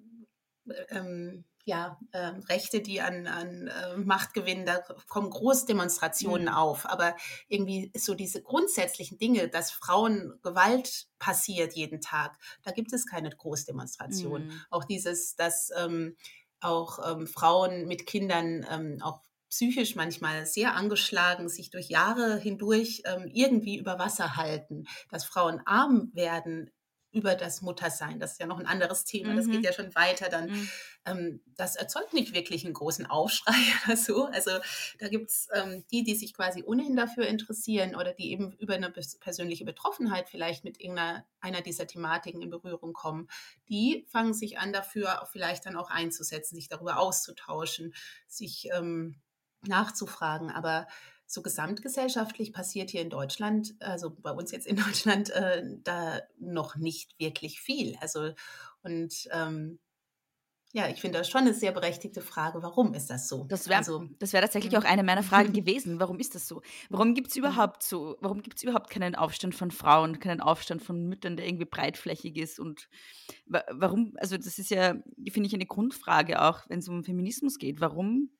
ähm, ja, äh, Rechte, die an, an äh, Macht gewinnen, da kommen Großdemonstrationen mhm. auf, aber irgendwie so diese grundsätzlichen Dinge, dass Frauengewalt passiert jeden Tag, da gibt es keine Großdemonstrationen. Mhm. Auch dieses, dass ähm, auch ähm, Frauen mit Kindern ähm, auch psychisch manchmal sehr angeschlagen, sich durch Jahre hindurch ähm, irgendwie über Wasser halten, dass Frauen arm werden über das Muttersein, das ist ja noch ein anderes Thema, mhm. das geht ja schon weiter dann. Mhm. Ähm, das erzeugt nicht wirklich einen großen Aufschrei oder so. Also da gibt es ähm, die, die sich quasi ohnehin dafür interessieren oder die eben über eine persönliche Betroffenheit vielleicht mit irgendeiner einer dieser Thematiken in Berührung kommen, die fangen sich an dafür vielleicht dann auch einzusetzen, sich darüber auszutauschen, sich ähm, nachzufragen, aber so gesamtgesellschaftlich passiert hier in Deutschland, also bei uns jetzt in Deutschland, äh, da noch nicht wirklich viel. Also und ähm, ja, ich finde das schon eine sehr berechtigte Frage, warum ist das so? Das wäre also, das wär tatsächlich auch eine meiner Fragen gewesen. Warum ist das so? Warum gibt es überhaupt so, warum gibt es überhaupt keinen Aufstand von Frauen, keinen Aufstand von Müttern, der irgendwie breitflächig ist? Und wa- warum, also das ist ja, finde ich, eine Grundfrage auch, wenn es um Feminismus geht. Warum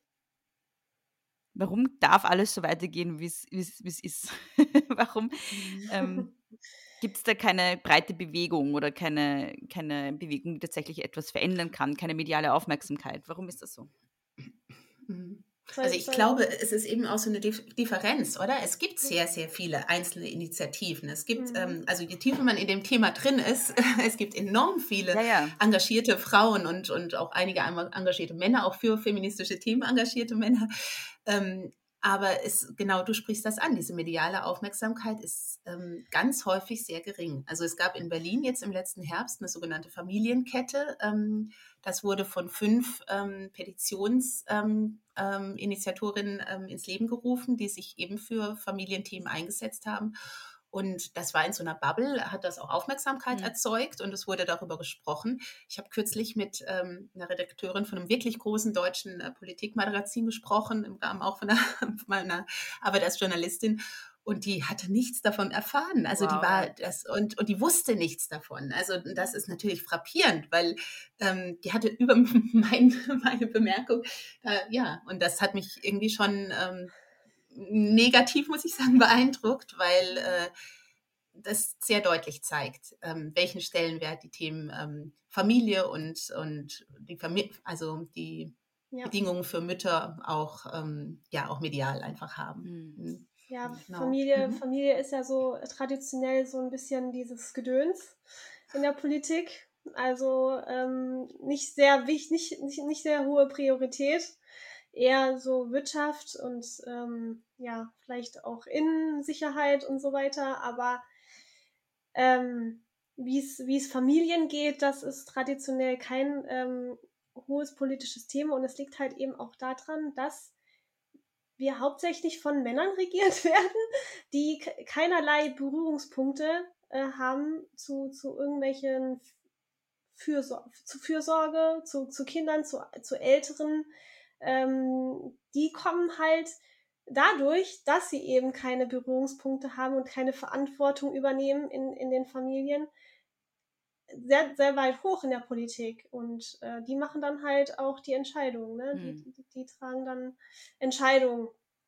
Warum darf alles so weitergehen, wie es ist? Warum ähm, gibt es da keine breite Bewegung oder keine, keine Bewegung, die tatsächlich etwas verändern kann, keine mediale Aufmerksamkeit? Warum ist das so? Also ich glaube, es ist eben auch so eine Differenz, oder? Es gibt sehr, sehr viele einzelne Initiativen. Es gibt, mhm. ähm, also je tiefer man in dem Thema drin ist, es gibt enorm viele ja, ja. engagierte Frauen und, und auch einige engagierte Männer, auch für feministische Themen engagierte Männer. Ähm, aber es, genau, du sprichst das an, diese mediale Aufmerksamkeit ist ähm, ganz häufig sehr gering. Also es gab in Berlin jetzt im letzten Herbst eine sogenannte Familienkette. Ähm, das wurde von fünf ähm, Petitionsinitiatorinnen ähm, ähm, ins Leben gerufen, die sich eben für Familienthemen eingesetzt haben. Und das war in so einer Bubble, hat das auch Aufmerksamkeit mhm. erzeugt und es wurde darüber gesprochen. Ich habe kürzlich mit ähm, einer Redakteurin von einem wirklich großen deutschen äh, Politikmagazin gesprochen, im Rahmen auch von einer, meiner Arbeit als Journalistin. Und die hatte nichts davon erfahren. Also wow. die war das und, und die wusste nichts davon. Also das ist natürlich frappierend, weil ähm, die hatte über mein, meine Bemerkung, äh, ja, und das hat mich irgendwie schon ähm, negativ, muss ich sagen, beeindruckt, weil äh, das sehr deutlich zeigt, ähm, welchen Stellenwert die Themen ähm, Familie und, und die Famili- also die ja. Bedingungen für Mütter auch, ähm, ja, auch medial einfach haben. Mhm. Ja, genau. Familie, mhm. Familie ist ja so traditionell so ein bisschen dieses Gedöns in der Politik. Also ähm, nicht sehr wichtig, nicht, nicht, nicht sehr hohe Priorität. Eher so Wirtschaft und ähm, ja, vielleicht auch Innensicherheit und so weiter. Aber ähm, wie es Familien geht, das ist traditionell kein ähm, hohes politisches Thema. Und es liegt halt eben auch daran, dass wir hauptsächlich von Männern regiert werden, die k- keinerlei Berührungspunkte äh, haben zu, zu irgendwelchen Fürsor- zu Fürsorge, zu, zu Kindern, zu, zu Älteren. Ähm, die kommen halt dadurch, dass sie eben keine Berührungspunkte haben und keine Verantwortung übernehmen in, in den Familien, sehr, sehr weit hoch in der Politik. Und äh, die machen dann halt auch die Entscheidungen. Ne? Die, Mhm. die, die tragen dann Entscheidungen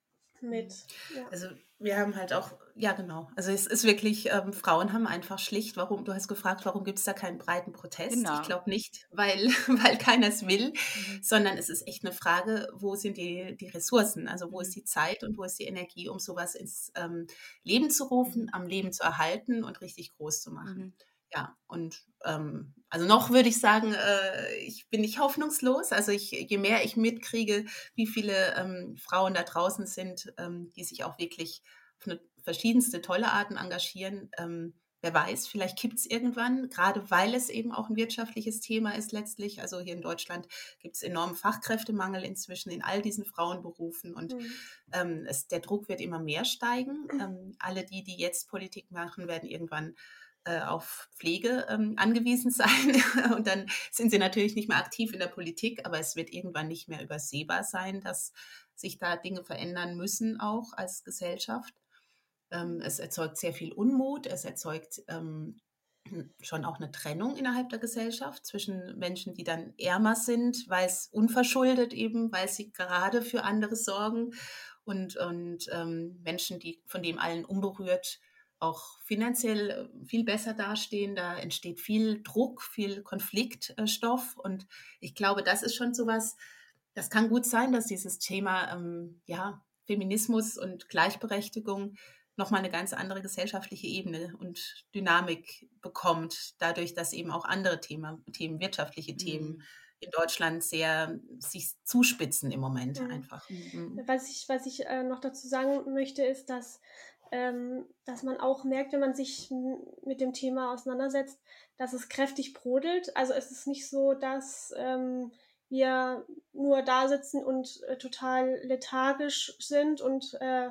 mit. Ja. Also wir haben halt auch, ja genau, also es ist wirklich, ähm, Frauen haben einfach schlicht, warum, du hast gefragt, warum gibt es da keinen breiten Protest? Genau. Ich glaube nicht, weil, weil keiner es will, Mhm. sondern es ist echt eine Frage, wo sind die, die Ressourcen, also wo Mhm. ist die Zeit und wo ist die Energie, um sowas ins ähm, Leben zu rufen, Mhm. am Leben zu erhalten und richtig groß zu machen. Mhm. Ja, und ähm, also noch würde ich sagen, äh, ich bin nicht hoffnungslos. Also ich, je mehr ich mitkriege, wie viele ähm, Frauen da draußen sind, ähm, die sich auch wirklich auf eine verschiedenste tolle Arten engagieren, ähm, wer weiß, vielleicht kippt es irgendwann, gerade weil es eben auch ein wirtschaftliches Thema ist letztlich. Also hier in Deutschland gibt es enormen Fachkräftemangel inzwischen in all diesen Frauenberufen und Mhm. ähm, es, der Druck wird immer mehr steigen. Ähm, alle die, die jetzt Politik machen, werden irgendwann äh, auf Pflege ähm, angewiesen sein und dann sind sie natürlich nicht mehr aktiv in der Politik, aber es wird irgendwann nicht mehr übersehbar sein, dass sich da Dinge verändern müssen auch als Gesellschaft. Ähm, es erzeugt sehr viel Unmut, es erzeugt ähm, schon auch eine Trennung innerhalb der Gesellschaft zwischen Menschen, die dann ärmer sind, weil es unverschuldet eben, weil sie gerade für andere sorgen und, und ähm, Menschen, die von dem allen unberührt auch finanziell viel besser dastehen. Da entsteht viel Druck, viel Konfliktstoff und ich glaube, das ist schon sowas, das kann gut sein, dass dieses Thema ähm, ja, Feminismus und Gleichberechtigung nochmal eine ganz andere gesellschaftliche Ebene und Dynamik bekommt, dadurch, dass eben auch andere Thema, Themen, wirtschaftliche Themen Mhm. in Deutschland sehr sich zuspitzen im Moment Mhm. einfach. Mhm. Was ich, was ich äh, noch dazu sagen möchte, ist, dass, ähm, dass man auch merkt, wenn man sich m- mit dem Thema auseinandersetzt, dass es kräftig brodelt. Also es ist nicht so, dass ähm, wir nur da sitzen und äh, total lethargisch sind und äh,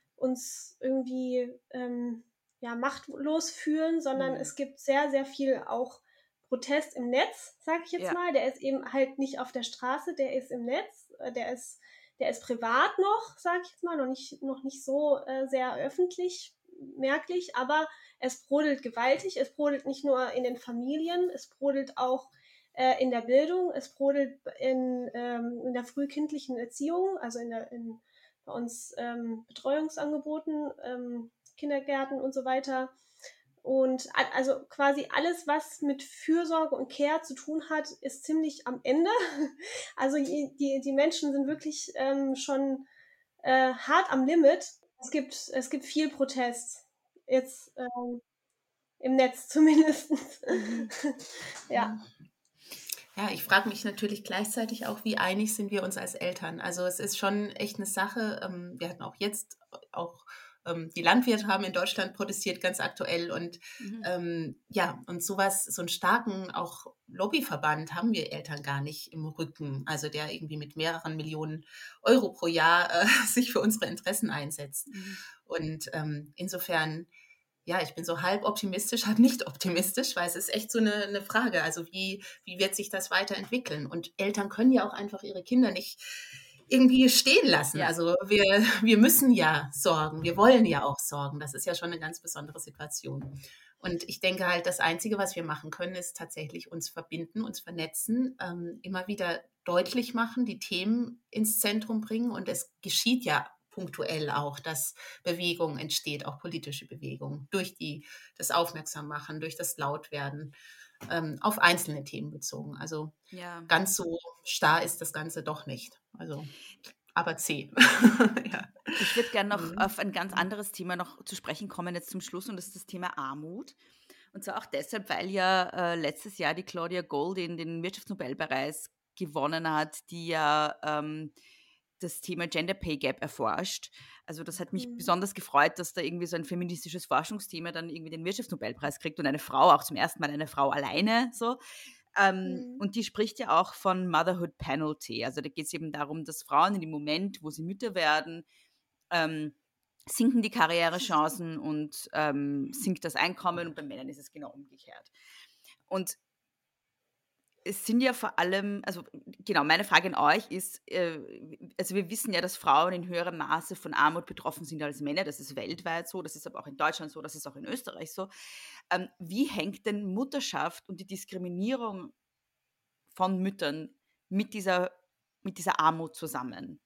uns irgendwie ähm, ja, machtlos fühlen, sondern Mhm. es gibt sehr, sehr viel auch Protest im Netz, sage ich jetzt Ja. mal. Der ist eben halt nicht auf der Straße, der ist im Netz, äh, der ist der ist privat noch, sage ich jetzt mal, noch nicht, noch nicht so äh, sehr öffentlich merklich, aber es brodelt gewaltig. Es brodelt nicht nur in den Familien, es brodelt auch äh, in der Bildung, es brodelt in, ähm, in der frühkindlichen Erziehung, also in, der, in bei uns ähm, Betreuungsangeboten, ähm, Kindergärten und so weiter. Und also quasi alles, was mit Fürsorge und Care zu tun hat, ist ziemlich am Ende. Also die, die Menschen sind wirklich ähm, schon äh, hart am Limit. Es gibt, es gibt viel Protest. Jetzt ähm, im Netz zumindest. Mhm. Ja. Ja, ich frage mich natürlich gleichzeitig auch, wie einig sind wir uns als Eltern? Also es ist schon echt eine Sache. Ähm, wir hatten auch jetzt auch ähm, die Landwirte haben in Deutschland protestiert, ganz aktuell. Und Mhm. ähm, ja, und sowas, so einen starken auch Lobbyverband haben wir Eltern gar nicht im Rücken. Also der irgendwie mit mehreren Millionen Euro pro Jahr äh, sich für unsere Interessen einsetzt. Mhm. Und ähm, insofern ja, ich bin so halb optimistisch, halb nicht optimistisch, weil es ist echt so eine, eine Frage. Also wie, wie wird sich das weiterentwickeln? Und Eltern können ja auch einfach ihre Kinder nicht irgendwie stehen lassen. Ja. Also wir, wir müssen ja sorgen, wir wollen ja auch sorgen. Das ist ja schon eine ganz besondere Situation. Und ich denke halt, das Einzige, was wir machen können, ist tatsächlich uns verbinden, uns vernetzen, ähm, immer wieder deutlich machen, die Themen ins Zentrum bringen. Und es geschieht ja punktuell auch, dass Bewegung entsteht, auch politische Bewegung, durch die, das Aufmerksammachen, durch das Lautwerden, ähm, auf einzelne Themen bezogen. Also Ja. ganz so starr ist das Ganze doch nicht. Also, aber zäh. Ja. Ich würde gerne noch Mhm. auf ein ganz anderes Thema noch zu sprechen kommen jetzt zum Schluss und das ist das Thema Armut. Und zwar auch deshalb, weil ja äh, letztes Jahr die Claudia Goldin den Wirtschaftsnobelpreis gewonnen hat, die ja ähm, das Thema Gender Pay Gap erforscht. Also das hat mich Mhm. besonders gefreut, dass da irgendwie so ein feministisches Forschungsthema dann irgendwie den Wirtschaftsnobelpreis kriegt und eine Frau, auch zum ersten Mal eine Frau alleine so. Ähm, Mhm. Und die spricht ja auch von Motherhood Penalty. Also da geht es eben darum, dass Frauen in dem Moment, wo sie Mütter werden, ähm, sinken die Karrierechancen und ähm, sinkt das Einkommen, und bei Männern ist es genau umgekehrt. Und es sind ja vor allem, also genau, meine Frage an euch ist, äh, also wir wissen ja, dass Frauen in höherem Maße von Armut betroffen sind als Männer. Das ist weltweit so, das ist aber auch in Deutschland so, das ist auch in Österreich so. Ähm, wie hängt denn Mutterschaft und die Diskriminierung von Müttern mit dieser, mit dieser Armut zusammen?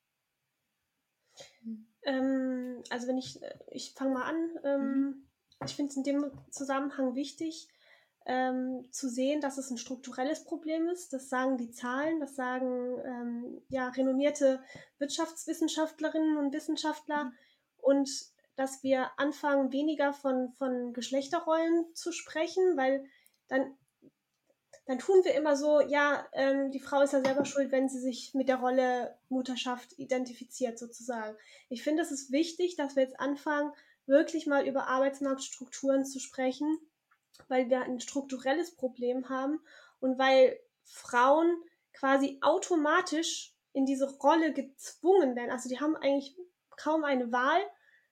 Ähm, also wenn ich, ich fange mal an, ähm, Mhm. ich finde es in dem Zusammenhang wichtig, ähm, zu sehen, dass es ein strukturelles Problem ist. Das sagen die Zahlen, das sagen ähm, ja, renommierte Wirtschaftswissenschaftlerinnen und Wissenschaftler. Mhm. Und dass wir anfangen, weniger von, von Geschlechterrollen zu sprechen, weil dann, dann tun wir immer so, ja, ähm, die Frau ist ja selber schuld, wenn sie sich mit der Rolle Mutterschaft identifiziert, sozusagen. Ich finde, es ist wichtig, dass wir jetzt anfangen, wirklich mal über Arbeitsmarktstrukturen zu sprechen, weil wir ein strukturelles Problem haben und weil Frauen quasi automatisch in diese Rolle gezwungen werden. Also die haben eigentlich kaum eine Wahl,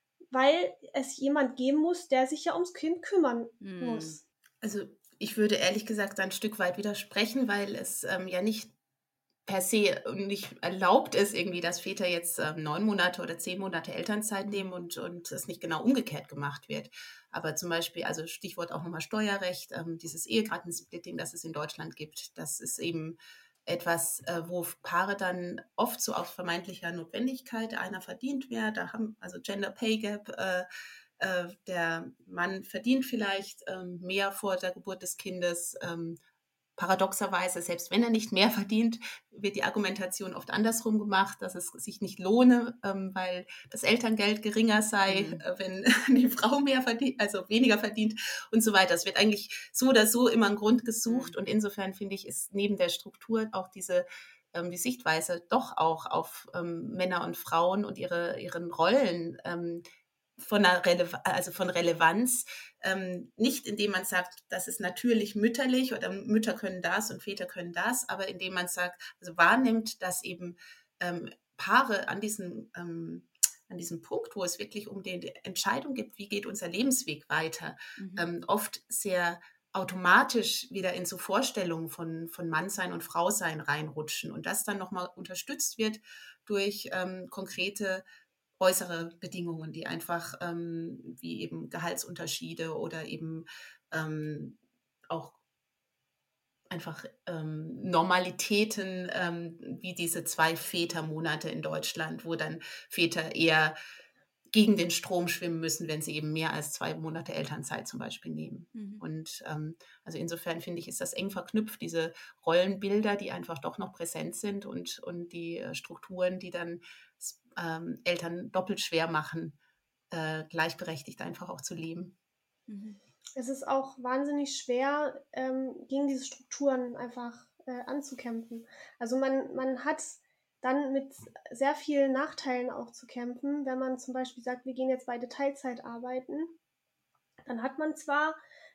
weil es jemand geben muss, der sich ja ums Kind kümmern Hm. muss. Also ich würde ehrlich gesagt ein Stück weit widersprechen, weil es ähm, ja nicht per se nicht erlaubt ist irgendwie, dass Väter jetzt ähm, neun Monate oder zehn Monate Elternzeit nehmen und, und es nicht genau umgekehrt gemacht wird. Aber zum Beispiel, also Stichwort auch nochmal Steuerrecht, ähm, dieses Ehegattensplitting, das es in Deutschland gibt, das ist eben etwas, äh, wo Paare dann oft so aus vermeintlicher Notwendigkeit, einer verdient mehr, da haben also Gender Pay Gap, äh, äh, der Mann verdient vielleicht ähm, mehr vor der Geburt des Kindes, ähm, paradoxerweise, selbst wenn er nicht mehr verdient, wird die Argumentation oft andersrum gemacht, dass es sich nicht lohne, ähm, weil das Elterngeld geringer sei, Mhm. äh, wenn die Frau mehr verdient, also weniger verdient und so weiter. Es wird eigentlich so oder so immer ein Grund gesucht Mhm. und insofern finde ich, ist neben der Struktur auch diese ähm, die Sichtweise doch auch auf ähm, Männer und Frauen und ihre, ihren Rollen ähm, von, einer Relev also von Relevanz, ähm, nicht indem man sagt, das ist natürlich mütterlich oder Mütter können das und Väter können das, aber indem man sagt, also wahrnimmt, dass eben ähm, Paare an diesem, ähm, an diesem Punkt, wo es wirklich um die Entscheidung geht, wie geht unser Lebensweg weiter, Mhm. ähm, oft sehr automatisch wieder in so Vorstellungen von, von Mannsein und Frausein reinrutschen und das dann nochmal unterstützt wird durch ähm, konkrete äußere Bedingungen, die einfach ähm, wie eben Gehaltsunterschiede oder eben ähm, auch einfach ähm, Normalitäten ähm, wie diese zwei Vätermonate in Deutschland, wo dann Väter eher gegen den Strom schwimmen müssen, wenn sie eben mehr als zwei Monate Elternzeit zum Beispiel nehmen. Mhm. Und ähm, also insofern finde ich, ist das eng verknüpft, diese Rollenbilder, die einfach doch noch präsent sind und, und die äh, Strukturen, die dann ähm, Eltern doppelt schwer machen, äh, gleichberechtigt einfach auch zu leben. Mhm. Es ist auch wahnsinnig schwer, ähm, gegen diese Strukturen einfach äh, anzukämpfen. Also man, man hat dann mit sehr vielen Nachteilen auch zu kämpfen, wenn man zum Beispiel sagt, wir gehen jetzt beide Teilzeit arbeiten. Dann hat man zwar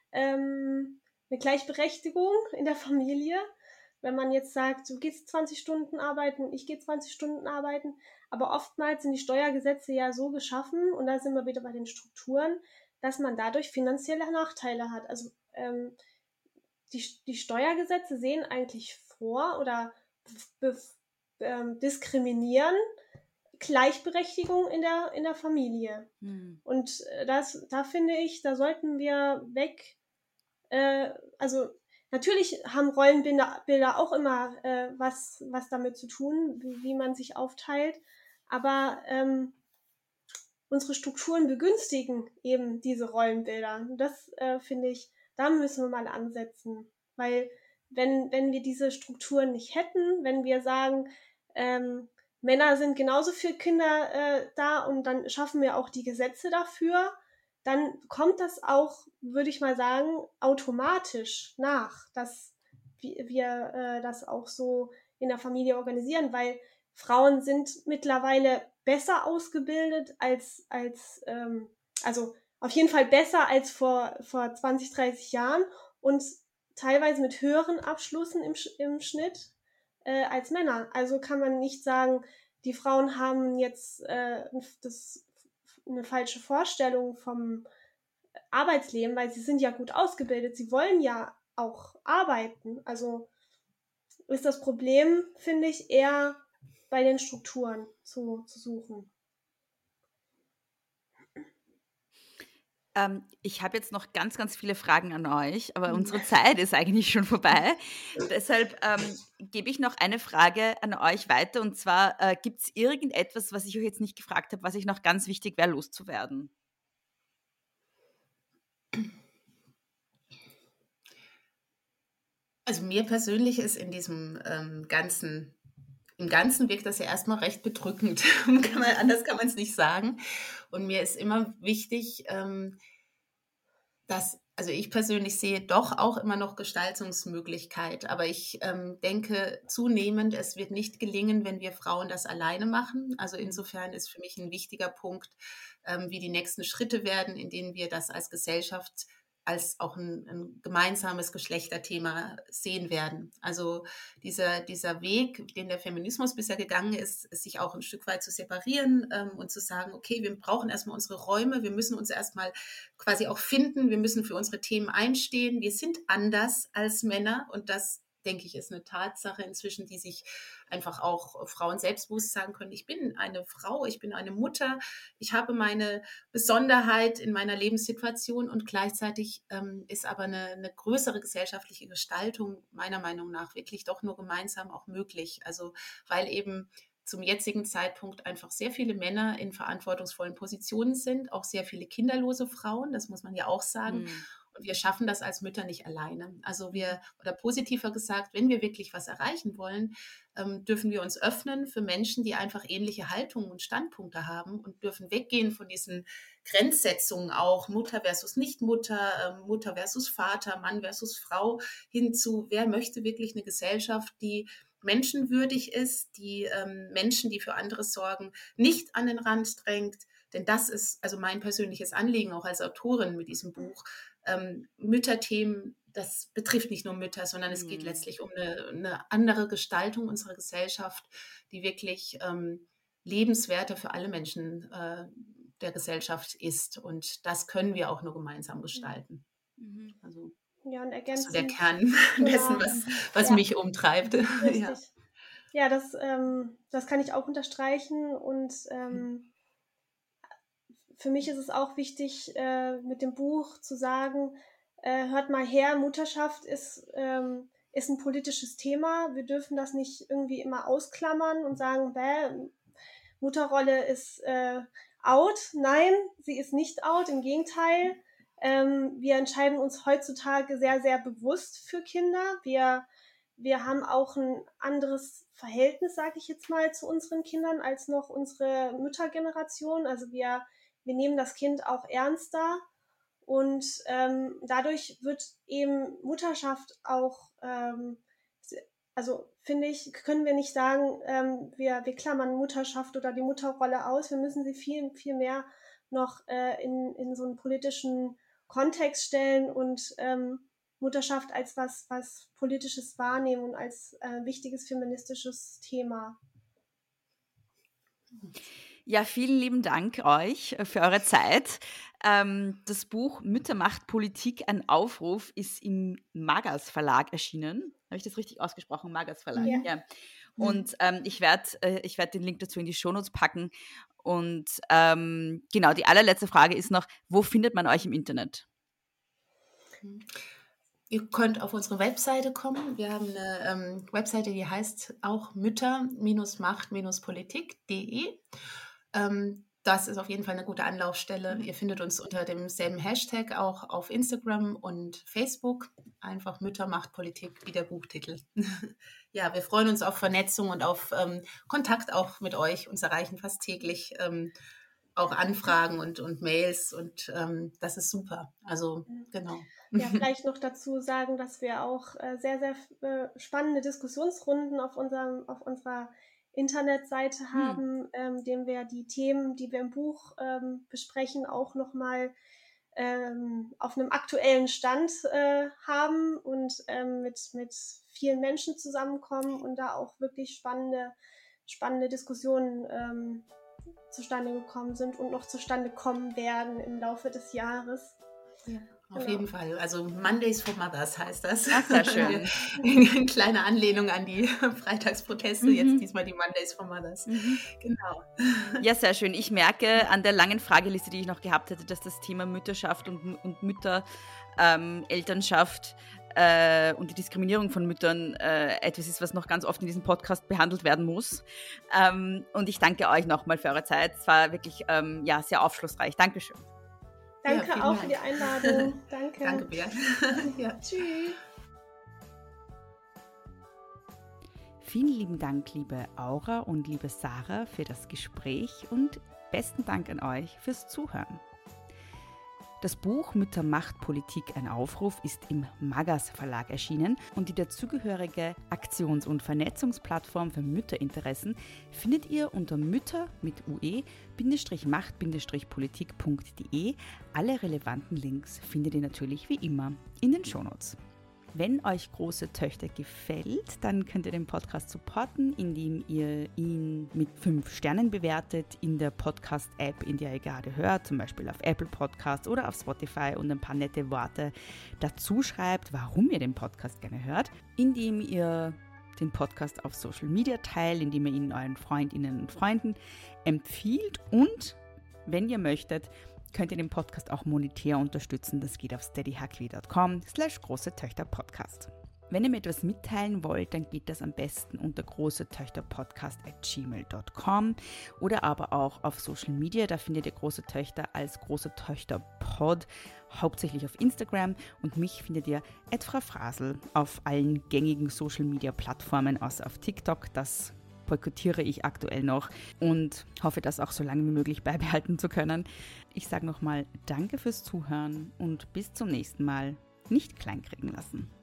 ähm, eine Gleichberechtigung in der Familie, wenn man jetzt sagt, du gehst zwanzig Stunden arbeiten, ich gehe zwanzig Stunden arbeiten, aber oftmals sind die Steuergesetze ja so geschaffen, und da sind wir wieder bei den Strukturen, dass man dadurch finanzielle Nachteile hat. Also ähm, die, die Steuergesetze sehen eigentlich vor oder be, ähm, diskriminieren Gleichberechtigung in der, in der Familie. Mhm. Und das, da finde ich, da sollten wir weg, äh, also natürlich haben Rollenbilder Bilder auch immer äh, was, was damit zu tun, wie, wie man sich aufteilt, aber ähm, unsere Strukturen begünstigen eben diese Rollenbilder. Und das äh, finde ich, da müssen wir mal ansetzen, weil wenn, wenn wir diese Strukturen nicht hätten, wenn wir sagen, ähm, Männer sind genauso für Kinder äh, da und dann schaffen wir auch die Gesetze dafür, dann kommt das auch, würde ich mal sagen, automatisch nach, dass wir äh, das auch so in der Familie organisieren, weil Frauen sind mittlerweile besser ausgebildet als, als ähm, also auf jeden Fall besser als vor, vor zwanzig, dreißig Jahren und teilweise mit höheren Abschlüssen im, im Schnitt äh, als Männer. Also kann man nicht sagen, die Frauen haben jetzt äh, das, eine falsche Vorstellung vom Arbeitsleben, weil sie sind ja gut ausgebildet, sie wollen ja auch arbeiten. Also ist das Problem, finde ich, eher bei den Strukturen zu, zu suchen. Ähm, ich habe jetzt noch ganz, ganz viele Fragen an euch, aber unsere Zeit ist eigentlich schon vorbei. Deshalb ähm, gebe ich noch eine Frage an euch weiter. Und zwar, äh, gibt es irgendetwas, was ich euch jetzt nicht gefragt habe, was ich noch ganz wichtig wäre, loszuwerden? Also mir persönlich ist in diesem ähm, ganzen, im Ganzen wirkt das ja erstmal recht bedrückend. kann man, anders kann man es nicht sagen. Und mir ist immer wichtig, ähm, dass, also ich persönlich sehe doch auch immer noch Gestaltungsmöglichkeit, aber ich ähm, denke zunehmend, es wird nicht gelingen, wenn wir Frauen das alleine machen. Also insofern ist für mich ein wichtiger Punkt, ähm, wie die nächsten Schritte werden, in denen wir das als Gesellschaft als auch ein, ein gemeinsames Geschlechterthema sehen werden. Also dieser, dieser Weg, den der Feminismus bisher gegangen ist, ist sich auch ein Stück weit zu separieren ähm, und zu sagen, okay, wir brauchen erstmal unsere Räume, wir müssen uns erstmal quasi auch finden, wir müssen für unsere Themen einstehen, wir sind anders als Männer und das, denke ich, ist eine Tatsache inzwischen, die sich einfach auch Frauen selbstbewusst sagen können, ich bin eine Frau, ich bin eine Mutter, ich habe meine Besonderheit in meiner Lebenssituation und gleichzeitig ähm, ist aber eine, eine größere gesellschaftliche Gestaltung meiner Meinung nach wirklich doch nur gemeinsam auch möglich. Also weil eben zum jetzigen Zeitpunkt einfach sehr viele Männer in verantwortungsvollen Positionen sind, auch sehr viele kinderlose Frauen, das muss man ja auch sagen. Mhm. Und wir schaffen das als Mütter nicht alleine. Also wir, oder positiver gesagt, wenn wir wirklich was erreichen wollen, ähm, dürfen wir uns öffnen für Menschen, die einfach ähnliche Haltungen und Standpunkte haben und dürfen weggehen von diesen Grenzsetzungen auch, Mutter versus Nichtmutter, äh, Mutter versus Vater, Mann versus Frau, hin zu, wer möchte wirklich eine Gesellschaft, die menschenwürdig ist, die ähm, Menschen, die für andere sorgen, nicht an den Rand drängt. Denn das ist also mein persönliches Anliegen, auch als Autorin mit diesem Buch. Ähm, Mütterthemen, das betrifft nicht nur Mütter, sondern es geht letztlich um eine, eine andere Gestaltung unserer Gesellschaft, die wirklich ähm, lebenswerter für alle Menschen äh, der Gesellschaft ist. Und das können wir auch nur gemeinsam gestalten. Mhm. Also ja, und das ist so der Kern dessen, was, was ja. mich umtreibt. Richtig. Ja, ja das, ähm, das kann ich auch unterstreichen und ähm, für mich ist es auch wichtig, äh, mit dem Buch zu sagen, äh, hört mal her, Mutterschaft ist, ähm, ist ein politisches Thema. Wir dürfen das nicht irgendwie immer ausklammern und sagen, bäh, Mutterrolle ist äh, out. Nein, sie ist nicht out, im Gegenteil. Ähm, wir entscheiden uns heutzutage sehr, sehr bewusst für Kinder. Wir, wir haben auch ein anderes Verhältnis, sage ich jetzt mal, zu unseren Kindern als noch unsere Müttergeneration. Also wir Wir nehmen das Kind auch ernster und ähm, dadurch wird eben Mutterschaft auch, ähm, also finde ich, können wir nicht sagen, ähm, wir, wir klammern Mutterschaft oder die Mutterrolle aus. Wir müssen sie viel, viel mehr noch äh, in, in so einen politischen Kontext stellen und ähm, Mutterschaft als was, was Politisches wahrnehmen und als äh, wichtiges feministisches Thema. Ja, vielen lieben Dank euch für eure Zeit. Ähm, das Buch Mütter macht Politik, ein Aufruf ist im Magas Verlag erschienen. Habe ich das richtig ausgesprochen? Magas Verlag, ja. ja. Und ähm, ich werde äh, ich werd den Link dazu in die Shownotes packen. Und ähm, genau, die allerletzte Frage ist noch, wo findet man euch im Internet? Ihr könnt auf unsere Webseite kommen. Wir haben eine ähm, Webseite, die heißt auch mütter macht politik punkt de. Ähm, das ist auf jeden Fall eine gute Anlaufstelle. Ihr findet uns unter demselben Hashtag auch auf Instagram und Facebook. Einfach Mütter macht Politik, wie der Buchtitel. Ja, wir freuen uns auf Vernetzung und auf ähm, Kontakt auch mit euch. Uns erreichen fast täglich ähm, auch Anfragen und, und Mails und ähm, das ist super. Also, genau. Ja, vielleicht noch dazu sagen, dass wir auch äh, sehr, sehr äh, spannende Diskussionsrunden auf, unserem, auf unserer Internetseite haben, hm. ähm, dem wir die Themen, die wir im Buch ähm, besprechen, auch nochmal ähm, auf einem aktuellen Stand äh, haben und ähm, mit, mit vielen Menschen zusammenkommen und da auch wirklich spannende, spannende Diskussionen ähm, zustande gekommen sind und noch zustande kommen werden im Laufe des Jahres. Ja, auf Genau. jeden Fall. Also Mondays for Mothers heißt das. Das ist ja schön. Eine kleine Anlehnung an die Freitagsproteste, Mhm. jetzt diesmal die Mondays for Mothers. Mhm. Genau. Ja, sehr schön. Ich merke an der langen Frageliste, die ich noch gehabt hätte, dass das Thema Mütterschaft und, und Mütter, ähm, Elternschaft äh, und die Diskriminierung von Müttern äh, etwas ist, was noch ganz oft in diesem Podcast behandelt werden muss. Ähm, und ich danke euch nochmal für eure Zeit. Es war wirklich ähm, ja, sehr aufschlussreich. Dankeschön. Danke Ja, vielen auch für die Dank. Einladung. Danke. Danke, Bea. Ja. Tschüss. Vielen lieben Dank, liebe Aura und liebe Sarah, für das Gespräch und besten Dank an euch fürs Zuhören. Das Buch Mütter macht Politik ein Aufruf ist im Magas Verlag erschienen und die dazugehörige Aktions- und Vernetzungsplattform für Mütterinteressen findet ihr unter mütter mit ue-macht-politik punkt de. Alle relevanten Links findet ihr natürlich wie immer in den Shownotes. Wenn euch Große Töchter gefällt, dann könnt ihr den Podcast supporten, indem ihr ihn mit fünf Sternen bewertet in der Podcast-App, in der ihr gerade hört, zum Beispiel auf Apple Podcasts oder auf Spotify und ein paar nette Worte dazu schreibt, warum ihr den Podcast gerne hört, indem ihr den Podcast auf Social Media teilt, indem ihr ihn euren Freundinnen und Freunden empfiehlt und, wenn ihr möchtet, könnt ihr den Podcast auch monetär unterstützen. Das geht auf steadyhq.com slash große Töchter Podcast. Wenn ihr mir etwas mitteilen wollt, dann geht das am besten unter großetöchterpodcast at gmail dot com oder aber auch auf Social Media. Da findet ihr Große Töchter als Große Töchter Pod, hauptsächlich auf Instagram, und mich findet ihr at Frau Frasel auf allen gängigen Social Media Plattformen, außer auf TikTok. Das boykottiere ich aktuell noch und hoffe, das auch so lange wie möglich beibehalten zu können. Ich sage nochmal Danke fürs Zuhören und bis zum nächsten Mal. Nicht kleinkriegen lassen.